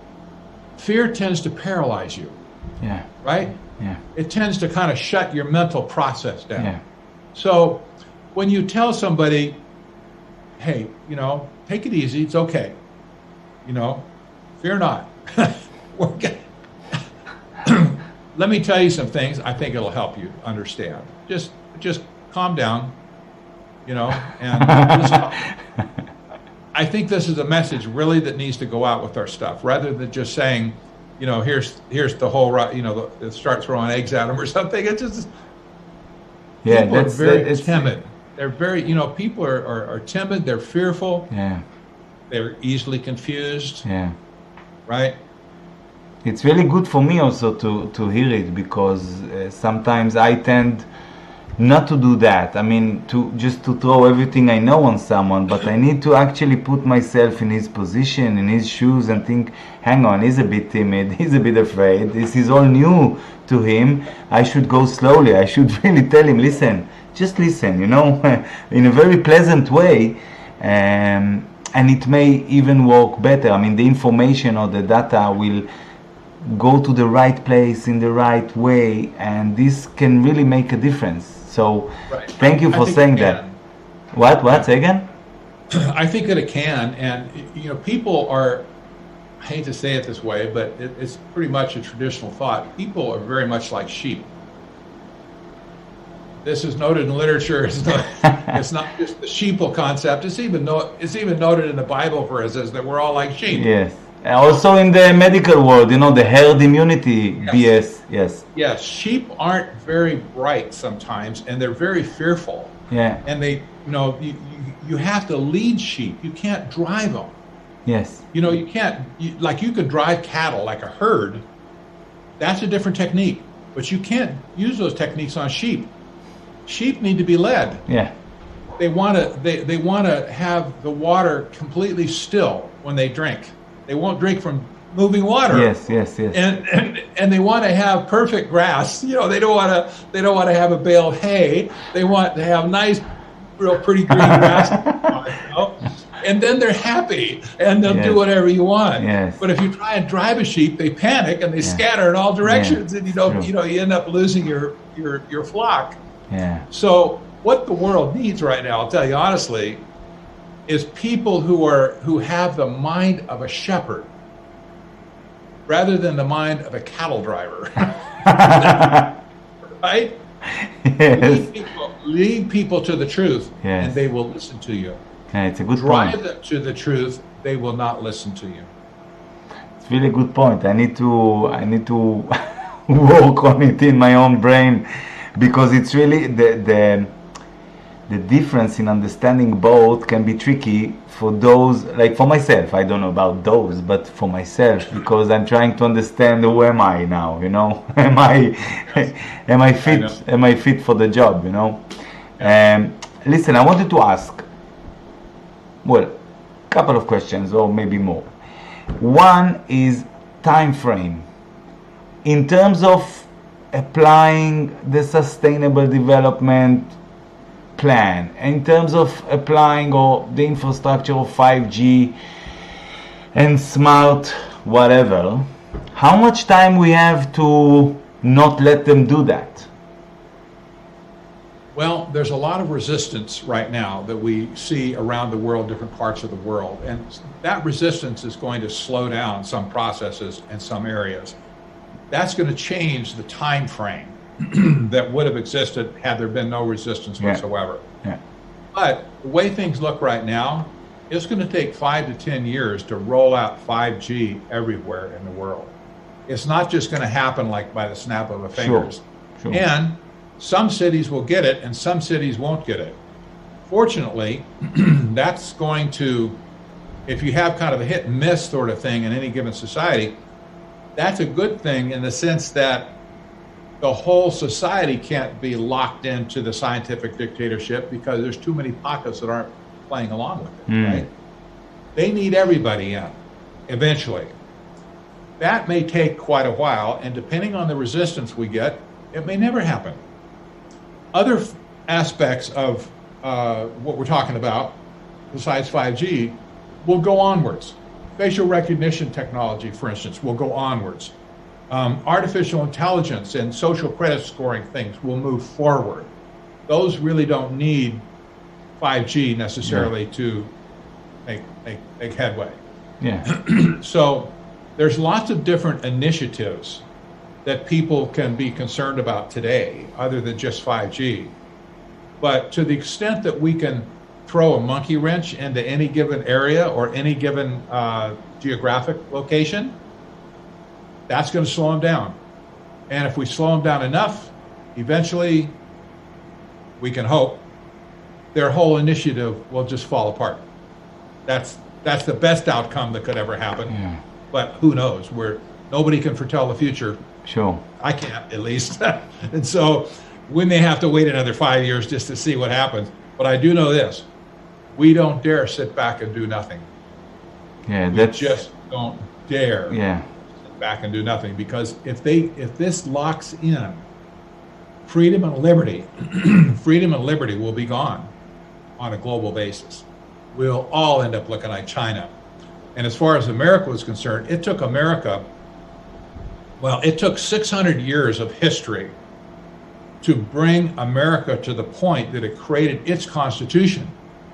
Speaker 2: fear tends to paralyze you.
Speaker 1: Yeah.
Speaker 2: Right?
Speaker 1: Yeah.
Speaker 2: It tends to kind of shut your mental process down.
Speaker 1: Yeah.
Speaker 2: So when you tell somebody, hey, you know, take it easy, it's okay. You know, fear not. Let me tell you some things. I think it'll help you understand. Just just calm down, you know, and listen. I think this is a message really that needs to go out with our stuff, rather than just saying, you know, here's here's the whole, you know, the, start throwing eggs at them or something. It's just,
Speaker 1: yeah,
Speaker 2: people
Speaker 1: that's,
Speaker 2: are very
Speaker 1: it's,
Speaker 2: timid. They're very, you know, people are, are, are timid. They're fearful.
Speaker 1: Yeah.
Speaker 2: They're easily confused.
Speaker 1: Yeah.
Speaker 2: Right?
Speaker 1: It's really good for me also to, to hear it, because uh, sometimes I tend not to do that. I mean, to just to throw everything I know on someone, but I need to actually put myself in his position, in his shoes, and think, hang on, he's a bit timid, he's a bit afraid, this is all new to him. I should go slowly. I should really tell him, listen, just listen, you know, in a very pleasant way, um, and it may even work better. I mean, the information or the data will go to the right place in the right way, and this can really make a difference. So
Speaker 2: right.
Speaker 1: thank you for saying that. What? What? Say again?
Speaker 2: I think that it can, and you know, people are, I hate to say it this way, but it, it's pretty much a traditional thought. People are very much like sheep. This is noted in literature. It's not, it's not just the sheeple concept. It's even no, it's even noted in the Bible for us as that we're all like sheep.
Speaker 1: Yes. Also in the medical world, you know, the herd immunity
Speaker 2: yes.
Speaker 1: B S. Yes.
Speaker 2: Yes. Sheep aren't very bright sometimes, and they're very fearful.
Speaker 1: Yeah.
Speaker 2: And they, you know, you, you, you have to lead sheep. You can't drive them.
Speaker 1: Yes.
Speaker 2: You know, you can't, you, like you could drive cattle like a herd. That's a different technique. But you can't use those techniques on sheep. Sheep need to be led.
Speaker 1: Yeah.
Speaker 2: They want to they, they want to have the water completely still when they drink. They won't drink from moving water.
Speaker 1: Yes, yes, yes.
Speaker 2: And and, and they want to have perfect grass. You know, they don't want to they don't want to have a bale of hay. They want to have nice, real pretty green grass. You know? And then they're happy, and they'll yes. do whatever you want.
Speaker 1: Yes.
Speaker 2: But if you try and drive a sheep, they panic and they yeah. scatter in all directions, yeah. and you know, you know, you end up losing your your your flock.
Speaker 1: Yeah.
Speaker 2: So what the world needs right now, I'll tell you honestly, is people who are who have the mind of a shepherd rather than the mind of a cattle driver. right?
Speaker 1: Yes.
Speaker 2: Lead people, lead people to the truth,
Speaker 1: Yes.
Speaker 2: and they will listen to you.
Speaker 1: Yeah, it's a good
Speaker 2: Drive
Speaker 1: point.
Speaker 2: them to the truth, they will not listen to you.
Speaker 1: It's really a good point. I need to I need to work on it in my own brain, because it's really the the the difference in understanding both can be tricky for those, like for myself. I don't know about those, but for myself, because I'm trying to understand who am I now, you know? am I am I fit
Speaker 2: I
Speaker 1: am I fit for the job, you know? Um, listen, I wanted to ask, well, a couple of questions or maybe more. One is time frame. In terms of applying the sustainable development plan, in terms of applying or the infrastructure of five G and smart whatever, how much time we have to not let them do that?
Speaker 2: Well, there's a lot of resistance right now that we see around the world, different parts of the world, and that resistance is going to slow down some processes in some areas. That's going to change the time frame that would have existed had there been no resistance
Speaker 1: Yeah.
Speaker 2: whatsoever.
Speaker 1: Yeah.
Speaker 2: But the way things look right now, it's going to take five to ten years to roll out five G everywhere in the world. It's not just going to happen like by the snap of a fingers.
Speaker 1: Sure.
Speaker 2: And some cities will get it and some cities won't get it. Fortunately, that's going to, if you have kind of a hit and miss sort of thing in any given society, that's a good thing in the sense that the whole society can't be locked into the scientific dictatorship because there's too many pockets that aren't playing along with it,
Speaker 1: Mm.
Speaker 2: right? They need everybody in eventually. That may take quite a while, and depending on the resistance we get, it may never happen. Other f- aspects of uh, what we're talking about, besides five G, will go onwards. Facial recognition technology, for instance, will go onwards. Um, artificial intelligence and social credit scoring things will move forward. Those really don't need five G necessarily to make, make, make headway.
Speaker 1: Yeah.
Speaker 2: So there's lots of different initiatives that people can be concerned about today, other than just five G. But to the extent that we can throw a monkey wrench into any given area or any given uh, geographic location, that's going to slow them down. And if we slow them down enough, eventually, we can hope, their whole initiative will just fall apart. That's that's the best outcome that could ever happen.
Speaker 1: Yeah.
Speaker 2: But who knows? We're, nobody can foretell the future.
Speaker 1: Sure.
Speaker 2: I can't, at least. And so we may have to wait another five years just to see what happens. But I do know this. We don't dare sit back and do nothing.
Speaker 1: Yeah,
Speaker 2: We
Speaker 1: that's
Speaker 2: just don't dare
Speaker 1: yeah.
Speaker 2: sit back and do nothing. Because if they if this locks in, freedom and liberty, freedom and liberty will be gone on a global basis. We'll all end up looking like China. And as far as America was concerned, it took America, well, it took six hundred years of history to bring America to the point that it created its Constitution,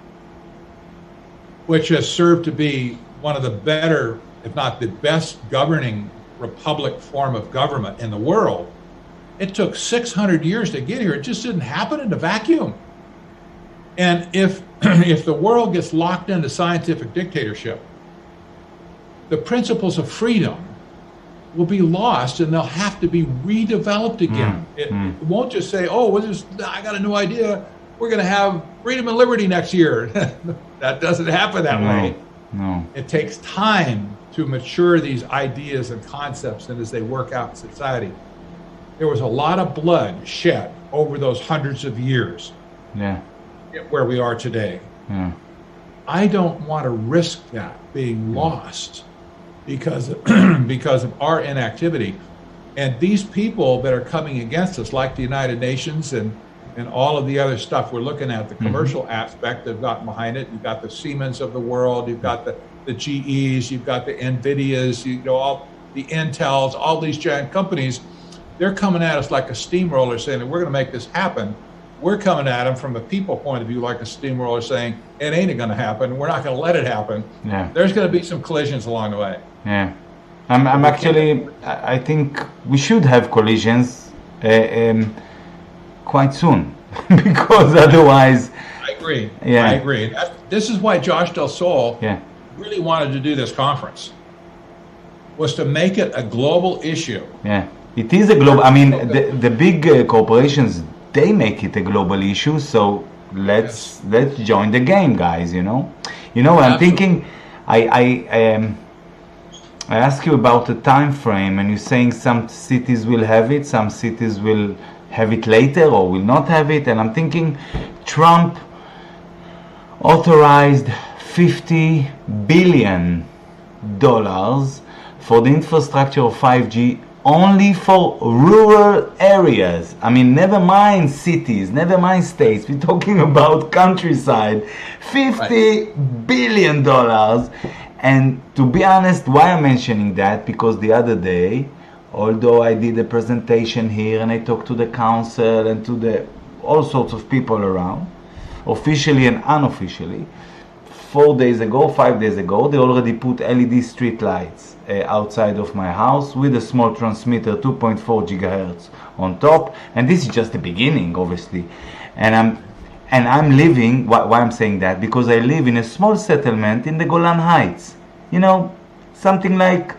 Speaker 2: which has served to be one of the better, if not the best governing republic form of government in the world. It took six hundred years to get here. It just didn't happen in a vacuum. And if if the world gets locked into scientific dictatorship, the principles of freedom will be lost and they'll have to be redeveloped again.
Speaker 1: Mm,
Speaker 2: It,
Speaker 1: mm.
Speaker 2: it won't just say, oh, we'll just, I got a new idea. We're going to have freedom and liberty next year. That doesn't happen that
Speaker 1: No.
Speaker 2: way.
Speaker 1: No.
Speaker 2: It takes time to mature these ideas and concepts and as they work out in society. There was a lot of blood shed over those hundreds of years
Speaker 1: Yeah.
Speaker 2: where we are today.
Speaker 1: Yeah.
Speaker 2: I don't want to risk that being lost because of, because of our inactivity. And these people that are coming against us, like the United Nations and, and all of the other stuff we're looking at, the commercial mm-hmm. aspect they've got behind it, you've got the Siemens of the world, you've got the, the G Es, you've got the NVIDIAs, you know, all the Intels, all these giant companies, they're coming at us like a steamroller saying that we're going to make this happen. We're coming at them from a people point of view like a steamroller saying, it ain't going to happen. We're not going to let it happen.
Speaker 1: Yeah.
Speaker 2: There's going to be some collisions along the way.
Speaker 1: Yeah. I'm, I'm actually, I think we should have collisions. Uh, um, quite soon, because otherwise.
Speaker 2: I agree.
Speaker 1: Yeah.
Speaker 2: I agree. That, this is why Josh Del Sol
Speaker 1: yeah.
Speaker 2: really wanted to do this conference, was to make it a global issue.
Speaker 1: Yeah, it is a global. I mean, the the big uh, corporations, they make it a global issue. So let's yes. let's join the game, guys. You know, you know. I'm Absolutely. thinking. I I um, I ask you about the time frame, and you're saying some cities will have it, some cities will have it later or will not have it. And I'm thinking, Trump authorized fifty billion dollars for the infrastructure of five G only for rural areas. I mean, never mind cities, never mind states. We're talking about countryside. fifty right. billion dollars. And to be honest, why I'm mentioning that, because the other day, although I did a presentation here and I talked to the council and to the all sorts of people around, officially and unofficially, four days ago, five days ago, they already put L E D street lights uh, outside of my house with a small transmitter, two point four gigahertz on top. And this is just the beginning, obviously. And I'm and I'm living, why, why I'm saying that, because I live in a small settlement in the Golan Heights. You know, something like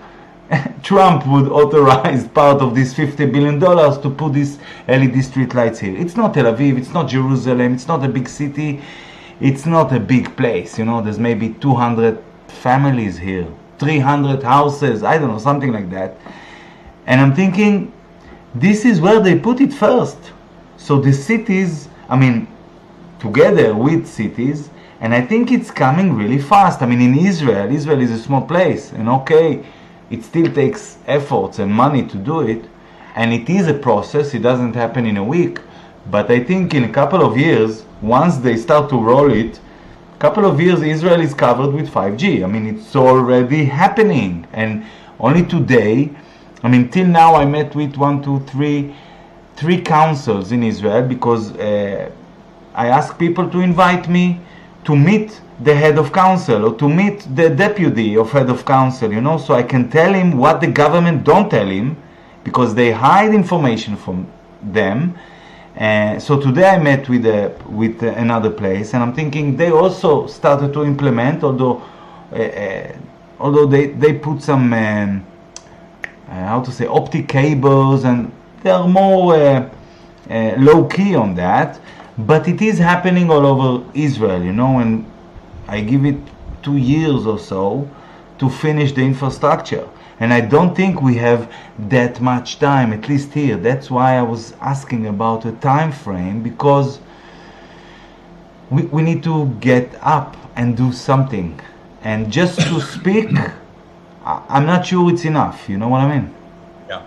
Speaker 1: Trump would authorize part of this fifty billion dollars to put these L E D street lights here. It's not Tel Aviv, it's not Jerusalem, it's not a big city. It's not a big place, you know, there's maybe two hundred families here, three hundred houses, I don't know, something like that. And I'm thinking, this is where they put it first. So the cities, I mean, together with cities, and I think it's coming really fast. I mean, in Israel, Israel is a small place, and okay, it still takes efforts and money to do it, and it is a process, it doesn't happen in a week. But I think in a couple of years, once they start to roll it, a couple of years Israel is covered with five G. I mean, it's already happening. And only today, I mean, till now I met with one, two, three, three councils in Israel, because uh, I asked people to invite me to meet the head of council or to meet the deputy of head of council, you know, so I can tell him what the government don't tell him, because they hide information from them. Uh, so today I met with uh, with uh, another place, and I'm thinking they also started to implement, although uh, uh, although they they put some um, uh, how to say optic cables, and they are more uh, uh, low key on that. But it is happening all over Israel, you know, and I give it two years or so to finish the infrastructure. And I don't think we have that much time, at least here. That's why I was asking about a time frame, because we, we need to get up and do something. And just to speak, I'm not sure it's enough. You know what I mean?
Speaker 2: Yeah.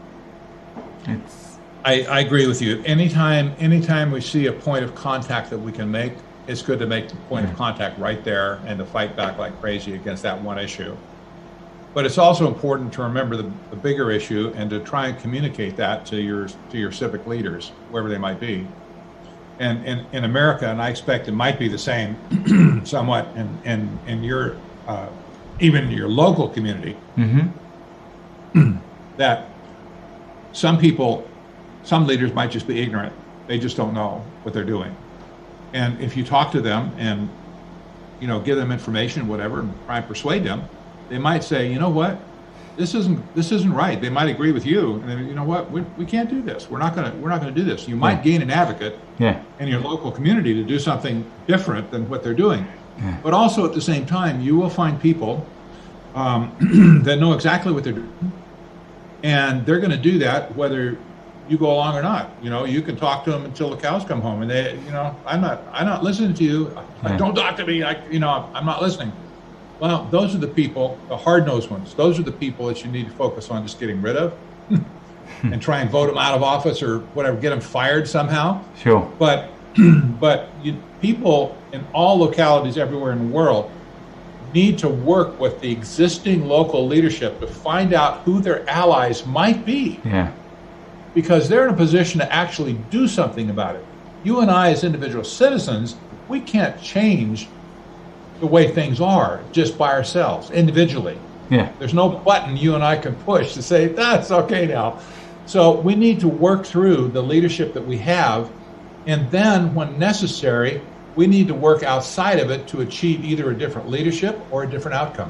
Speaker 1: It's.
Speaker 2: I, I agree with you. Anytime, anytime we see a point of contact that we can make, it's good to make the point yeah. of contact right there and to fight back like crazy against that one issue. But it's also important to remember the, the bigger issue and to try and communicate that to your to your civic leaders, wherever they might be. And in, in America, and I expect it might be the same somewhat in, in, in your, uh, even your local community,
Speaker 1: mm-hmm.
Speaker 2: that some people, some leaders might just be ignorant. They just don't know what they're doing. And if you talk to them and, you know, give them information, whatever, and try and persuade them, they might say, you know what, this isn't this isn't right. They might agree with you, and then, you know what, we, we can't do this. We're not gonna we're not gonna do this. You might yeah. gain an advocate
Speaker 1: yeah.
Speaker 2: in your local community to do something different than what they're doing.
Speaker 1: Yeah.
Speaker 2: But also at the same time, you will find people um, that know exactly what they're doing, and they're going to do that whether you go along or not. You know, you can talk to them until the cows come home, and they, you know, I'm not I'm not listening to you.
Speaker 1: Yeah.
Speaker 2: Don't talk to me. I, you know, I'm not listening. Well, those are the people, the hard-nosed ones. Those are the people that you need to focus on just getting rid of and try and vote them out of office or whatever, get them fired somehow.
Speaker 1: Sure.
Speaker 2: But but you, people in all localities everywhere in the world need to work with the existing local leadership to find out who their allies might be.
Speaker 1: Yeah.
Speaker 2: Because they're in a position to actually do something about it. You and I as individual citizens, we can't change the way things are just by ourselves, individually.
Speaker 1: Yeah.
Speaker 2: There's no button you and I can push to say, that's okay now. So we need to work through the leadership that we have, and then when necessary, we need to work outside of it to achieve either a different leadership or a different outcome.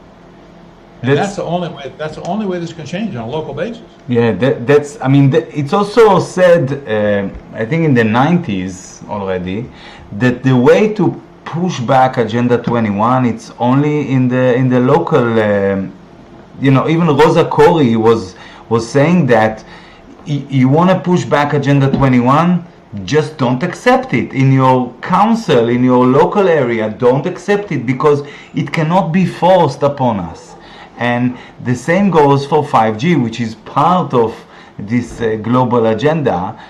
Speaker 2: And that's, that's the only way. That's the only way this can change on a local basis.
Speaker 1: Yeah, that, that's. I mean, that, it's also said. Uh, I think in the nineties already, that the way to push back Agenda twenty-one, it's only in the in the local. Um, you know, even Rosa Koire was was saying that y- you want to push back Agenda twenty-one. Just don't accept it in your council, in your local area. Don't accept it because it cannot be forced upon us. And the same goes for five G, which is part of this uh, global agenda,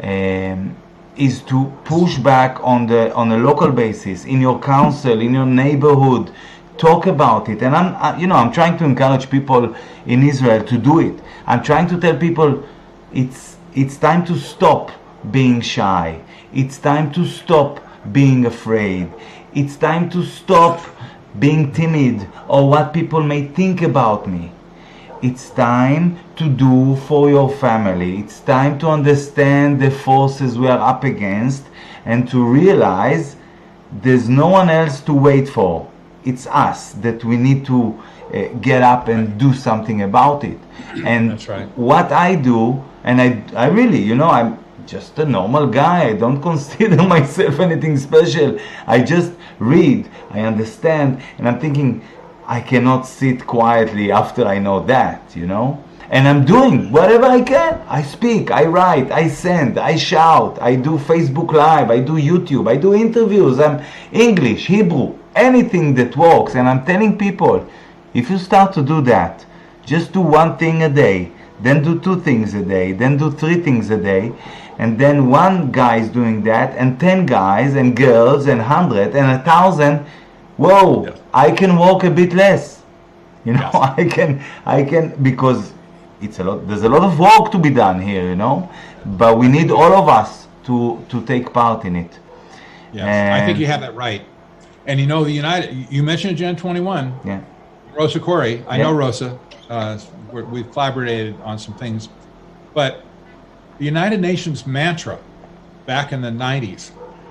Speaker 1: um, is to push back on the on a local basis, in your council, in your neighborhood. Talk about it. And I'm, I, you know, I'm trying to encourage people in Israel to do it. I'm trying to tell people it's it's time to stop being shy. It's time to stop being afraid. It's time to stop being timid or what people may think about me. It's time to do for your family. It's time to understand the forces we are up against and to realize there's no one else to wait for. It's us that we need to uh, get up and do something about it. And
Speaker 2: That's right.
Speaker 1: What I do, and I, I really, you know, I'm just a normal guy. I don't consider myself anything special. I just read, I understand, and I'm thinking, I cannot sit quietly after I know that, you know? And I'm doing whatever I can. I speak, I write, I send, I shout, I do Facebook Live, I do YouTube, I do interviews, I'm English, Hebrew, anything that works. And I'm telling people, if you start to do that, just do one thing a day, then do two things a day, then do three things a day, and then one guy is doing that, and ten guys, and girls, and hundred, and a thousand. Whoa! Yes. I can walk a bit less. You know, yes. I can, I can, because it's a lot. There's a lot of work to be done here. You know, but we need all of us to to take part in it.
Speaker 2: Yes, and I think you have that right. And you know, the United. You mentioned Agenda twenty-one.
Speaker 1: Yeah.
Speaker 2: Rosa Koire. I
Speaker 1: yeah.
Speaker 2: know Rosa. Uh, we're, we've collaborated on some things, but the United Nations mantra back in the nineties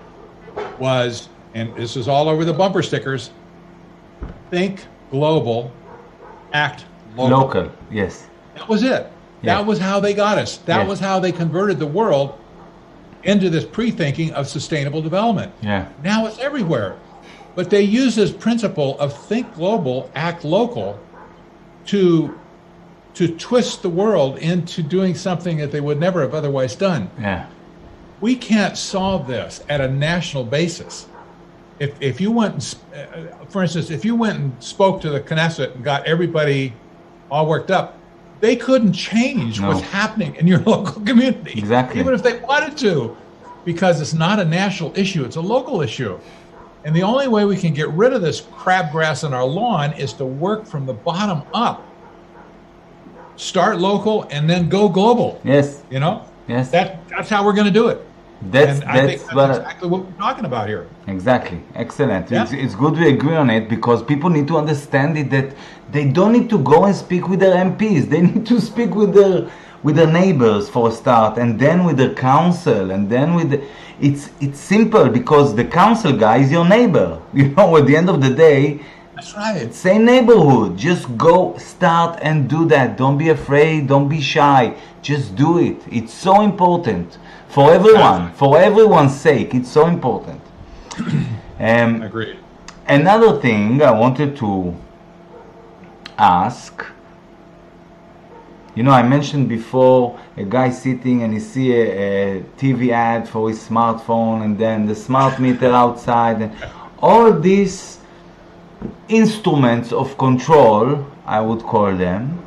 Speaker 2: was, and this is all over the bumper stickers, think global, act local.
Speaker 1: Local, yes.
Speaker 2: That was it.
Speaker 1: Yeah.
Speaker 2: That was how they got us. That
Speaker 1: yeah.
Speaker 2: was how they converted the world into this pre-thinking of sustainable development.
Speaker 1: Yeah.
Speaker 2: Now it's everywhere. But they use this principle of think global, act local to to twist the world into doing something that they would never have otherwise done.
Speaker 1: Yeah.
Speaker 2: We can't solve this at a national basis. If if you went, and, uh, for instance, if you went and spoke to the Knesset and got everybody all worked up, they couldn't change
Speaker 1: no.
Speaker 2: what's happening in your local community.
Speaker 1: Exactly.
Speaker 2: Even if they wanted to, because it's not a national issue, it's a local issue. And the only way we can get rid of this crabgrass on our lawn is to work from the bottom up. Start local and then go global.
Speaker 1: Yes.
Speaker 2: You know?
Speaker 1: Yes.
Speaker 2: That that's how we're going to do it.
Speaker 1: That's,
Speaker 2: and I
Speaker 1: that's,
Speaker 2: think that's
Speaker 1: what
Speaker 2: exactly what we're talking about here.
Speaker 1: Exactly. Excellent.
Speaker 2: Yeah.
Speaker 1: It's, it's good we agree on it because people need to understand it that they don't need to go and speak with their M Ps. They need to speak with their with their neighbors for a start, and then with the council, and then with the, it's it's simple because the council guy is your neighbor. You know, at the end of the day,
Speaker 2: that's right.
Speaker 1: Same neighborhood. Just go start and do that. Don't be afraid. Don't be shy. Just do it. It's so important for everyone. For everyone's sake, it's so important. Um,
Speaker 2: Agreed.
Speaker 1: Another thing I wanted to ask. You know, I mentioned before a guy sitting and he see a, a T V ad for his smartphone, and then the smart meter outside, and all these instruments of control, I would call them.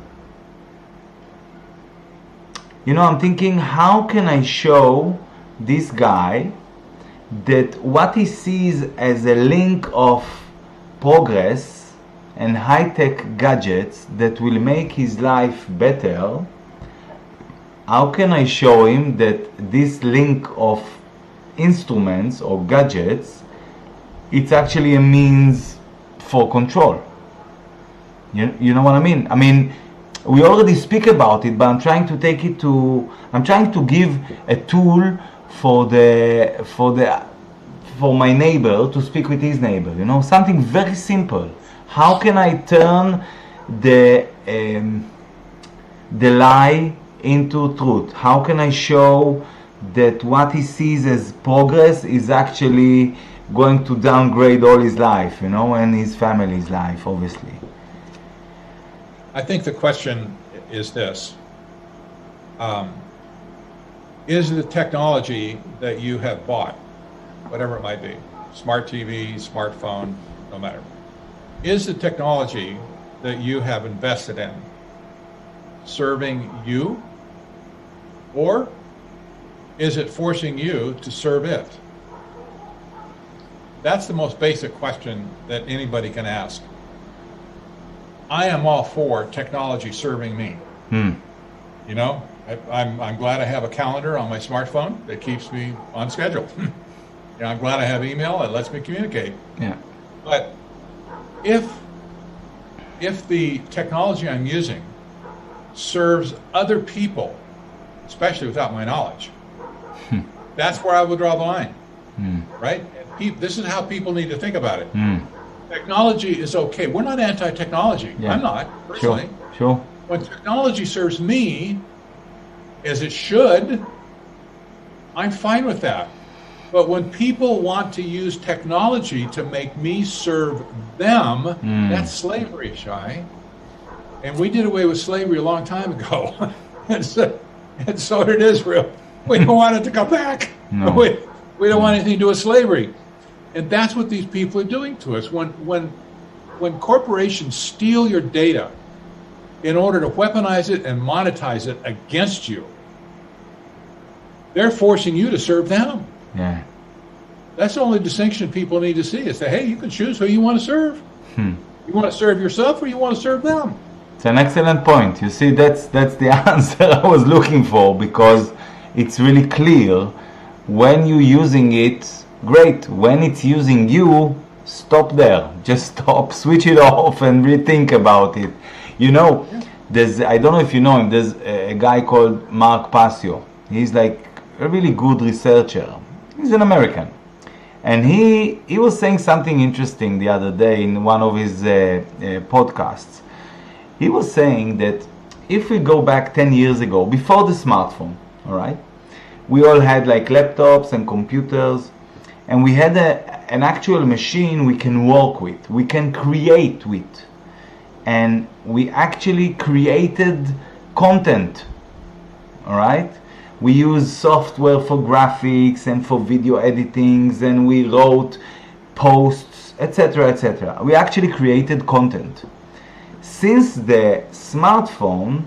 Speaker 1: You know, I'm thinking, how can I show this guy that what he sees as a link of progress and high-tech gadgets that will make his life better, how can I show him that this link of instruments or gadgets, it's actually a means for control? You, you know what I mean? I mean, we already speak about it, but I'm trying to take it to, I'm trying to give a tool for the, for the, for my neighbor to speak with his neighbor, you know, something very simple. How can I turn the, um, the lie into truth? How can I show that what he sees as progress is actually going to downgrade all his life, you know, and his family's life, obviously?
Speaker 2: I think the question is this. Um, is the technology that you have bought, whatever it might be, smart T V, smartphone, no matter, is the technology that you have invested in serving you, or is it forcing you to serve it? That's the most basic question that anybody can ask. I am all for technology serving me.
Speaker 1: Hmm.
Speaker 2: You know, I, I'm, I'm glad I have a calendar on my smartphone that keeps me on schedule. You know, I'm glad I have email that lets me communicate.
Speaker 1: Yeah.
Speaker 2: But if, if the technology I'm using serves other people, especially without my knowledge,
Speaker 1: hmm.
Speaker 2: that's where I would draw the line,
Speaker 1: hmm.
Speaker 2: right? Pe- this is how people need to think about it.
Speaker 1: Hmm.
Speaker 2: Technology is okay. We're not anti-technology.
Speaker 1: Yeah.
Speaker 2: I'm not, personally.
Speaker 1: Sure, sure.
Speaker 2: When technology serves me, as it should, I'm fine with that. But when people want to use technology to make me serve them,
Speaker 1: mm.
Speaker 2: that's slavery, Shai. And we did away with slavery a long time ago. and, so, and so did Israel. We don't want it to come back.
Speaker 1: No.
Speaker 2: We, we don't want anything to do with slavery. And that's what these people are doing to us. When, when, when corporations steal your data in order to weaponize it and monetize it against you, they're forcing you to serve them.
Speaker 1: Yeah.
Speaker 2: That's the only distinction people need to see, is that, hey, you can choose who you want to serve.
Speaker 1: Hmm.
Speaker 2: You want to serve yourself or you want to serve them.
Speaker 1: It's an excellent point. You see, that's that's the answer I was looking for, because it's really clear. When you're using it, great. When it's using you, stop there. Just stop, switch it off, and rethink about it. You know,
Speaker 2: Yeah.
Speaker 1: there's, I don't know if you know him, there's a, a guy called Mark Passio. He's like a really good researcher. He's an American. And he, he was saying something interesting the other day in one of his uh, uh, podcasts. He was saying that if we go back ten years ago, before the smartphone, all right, we all had like laptops and computers, and we had a, an actual machine we can work with, we can create with. And we actually created content, all right? We use software for graphics and for video editings, and we wrote posts, et cetera, et cetera. We actually created content. Since the smartphone,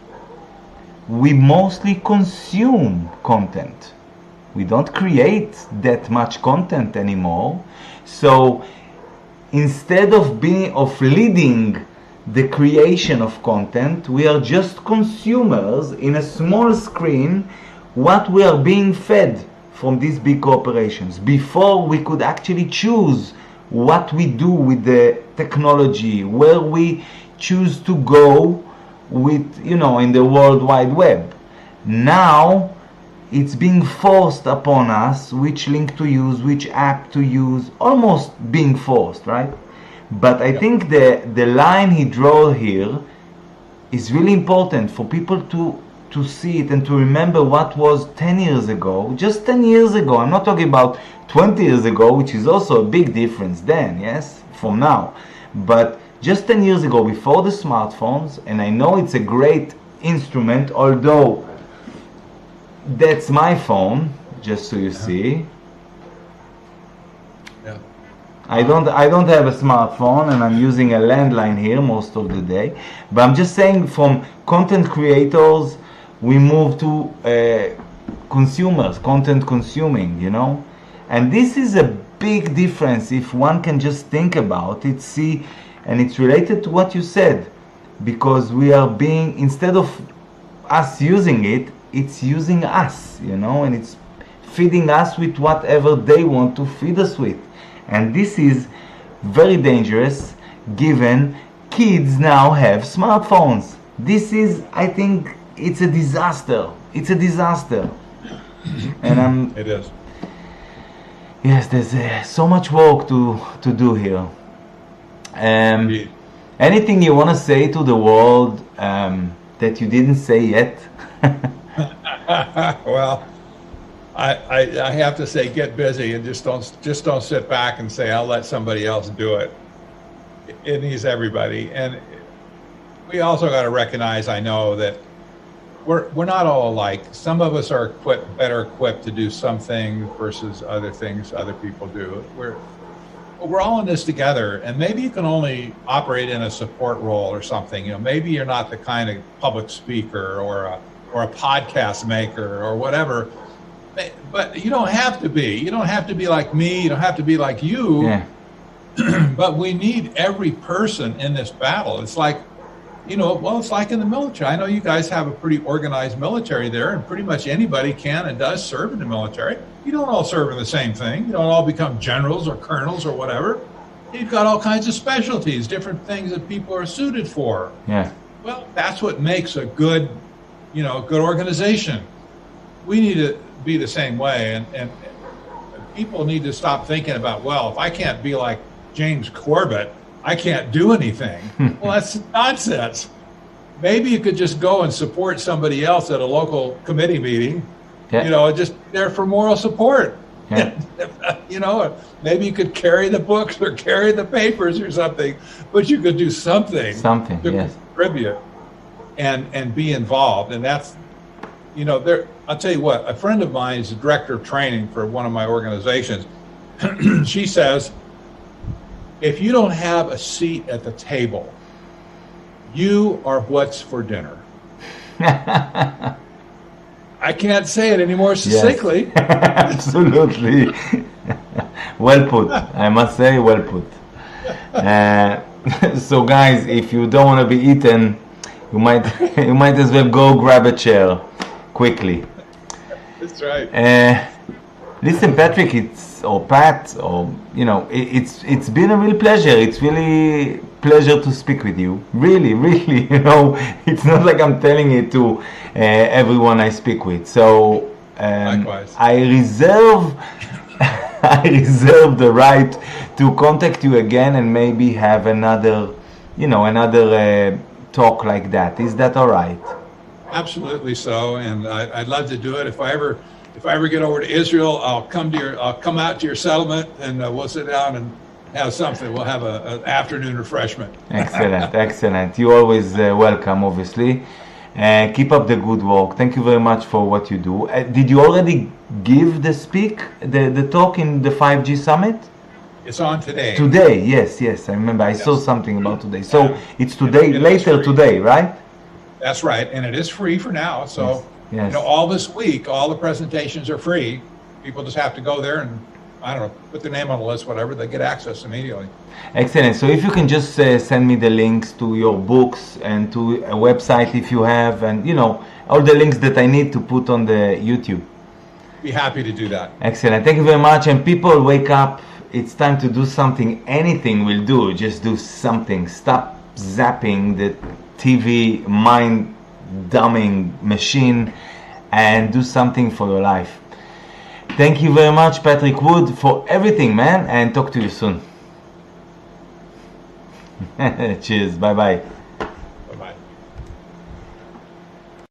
Speaker 1: we mostly consume content. We don't create that much content anymore. So instead of being of leading the creation of content, we are just consumers in a small screen, what we are being fed from these big corporations. Before we could actually choose what we do with the technology, where we choose to go with, you know, in the World Wide Web. Now it's being forced upon us which link to use, which app to use, almost being forced, right? But I think the, the line he draws here is really important for people to, to see it and to remember what was ten years ago, just ten years ago. I'm not talking about twenty years ago, which is also a big difference then, yes, from now. But just ten years ago, before the smartphones, and I know it's a great instrument, although that's my phone, just so you
Speaker 2: Yeah.
Speaker 1: see.
Speaker 2: Yeah.
Speaker 1: I don't I don't have a smartphone, and I'm using a landline here most of the day. But I'm just saying, from content creators, we move to uh, consumers, content consuming, you know? And this is a big difference if one can just think about it, see, and it's related to what you said, because we are being, instead of us using it, it's using us, you know, and it's feeding us with whatever they want to feed us with. And this is very dangerous, given kids now have smartphones. This is, I think, it's a disaster. It's a disaster. And I'm...
Speaker 2: It is.
Speaker 1: Yes, there's uh, so much work to, to do here. Um, anything you want to say to the world um, that you didn't say yet?
Speaker 2: Well, I, I I have to say, get busy and just don't just don't sit back and say I'll let somebody else do it. It needs everybody, and we also got to recognize. I know that we're we're not all alike. Some of us are equipped, better equipped to do some things versus other things other people do. We're we're all in this together, and maybe you can only operate in a support role or something. You know, maybe you're not the kind of public speaker or a or a podcast maker or whatever. But you don't have to be. You don't have to be like me. You don't have to be like you.
Speaker 1: Yeah.
Speaker 2: But we need every person in this battle. It's like, you know, well, it's like in the military. I know you guys have a pretty organized military there, and pretty much anybody can and does serve in the military. You don't all serve in the same thing. You don't all become generals or colonels or whatever. You've got all kinds of specialties, different things that people are suited for.
Speaker 1: Yeah.
Speaker 2: Well, that's what makes a good, you know, good organization. We need to be the same way, and, and people need to stop thinking about, well, if I can't be like James Corbett, I can't do anything. Well, that's nonsense. Maybe you could just go and support somebody else at a local committee meeting,
Speaker 1: yeah.
Speaker 2: you know, just there for moral support.
Speaker 1: Yeah.
Speaker 2: You know, maybe you could carry the books or carry the papers or something, but you could do something,
Speaker 1: something
Speaker 2: to
Speaker 1: yes.
Speaker 2: contribute and and be involved. And that's, you know, there. I'll tell you what, a friend of mine is the director of training for one of my organizations. She says, if you don't have a seat at the table, you are what's for dinner. I can't say it any more succinctly.
Speaker 1: Yes. Absolutely. Well put. I must say, well put. Uh, so guys, if you don't want to be eaten, you might you might as well go grab a chair quickly.
Speaker 2: That's right.
Speaker 1: Uh, listen, Patrick, it's or Pat, or you know, it, it's it's been a real pleasure. It's really pleasure to speak with you. Really, really, you know, it's not like I'm telling it to uh, everyone I speak with. So um,
Speaker 2: Likewise.
Speaker 1: I reserve I reserve the right to contact you again and maybe have another, you know, another uh, talk like that. Is that all right?
Speaker 2: Absolutely so, and I, I'd love to do it. If I ever, if I ever get over to Israel, I'll come to your, I'll come out to your settlement, and uh, we'll sit down and have something. We'll have a, an afternoon refreshment.
Speaker 1: Excellent, excellent. You're always uh, welcome, obviously. Uh, keep up the good work. Thank you very much for what you do. Uh, did you already give the speak, the, the talk in the five G Summit?
Speaker 2: It's on today.
Speaker 1: Today, yes, yes. I remember I
Speaker 2: yes.
Speaker 1: saw something about today. So
Speaker 2: yeah.
Speaker 1: it's today,
Speaker 2: it, it
Speaker 1: later today, right?
Speaker 2: That's right, and it is free for now. So,
Speaker 1: yes. Yes.
Speaker 2: you know, all this week, all the presentations are free. People just have to go there and, I don't know, put their name on the list, whatever. They get access immediately.
Speaker 1: Excellent. So if you can just uh, send me the links to your books and to a website if you have, and, you know, all the links that I need to put on the YouTube.
Speaker 2: Be happy to do that.
Speaker 1: Excellent. Thank you very much. And people, wake up. It's time to do something. Anything will do. Just do something. Stop zapping the T V mind dumbing machine and do something for your life. Thank you very much, Patrick Wood, for everything, man, and talk to you soon. Cheers. Bye bye.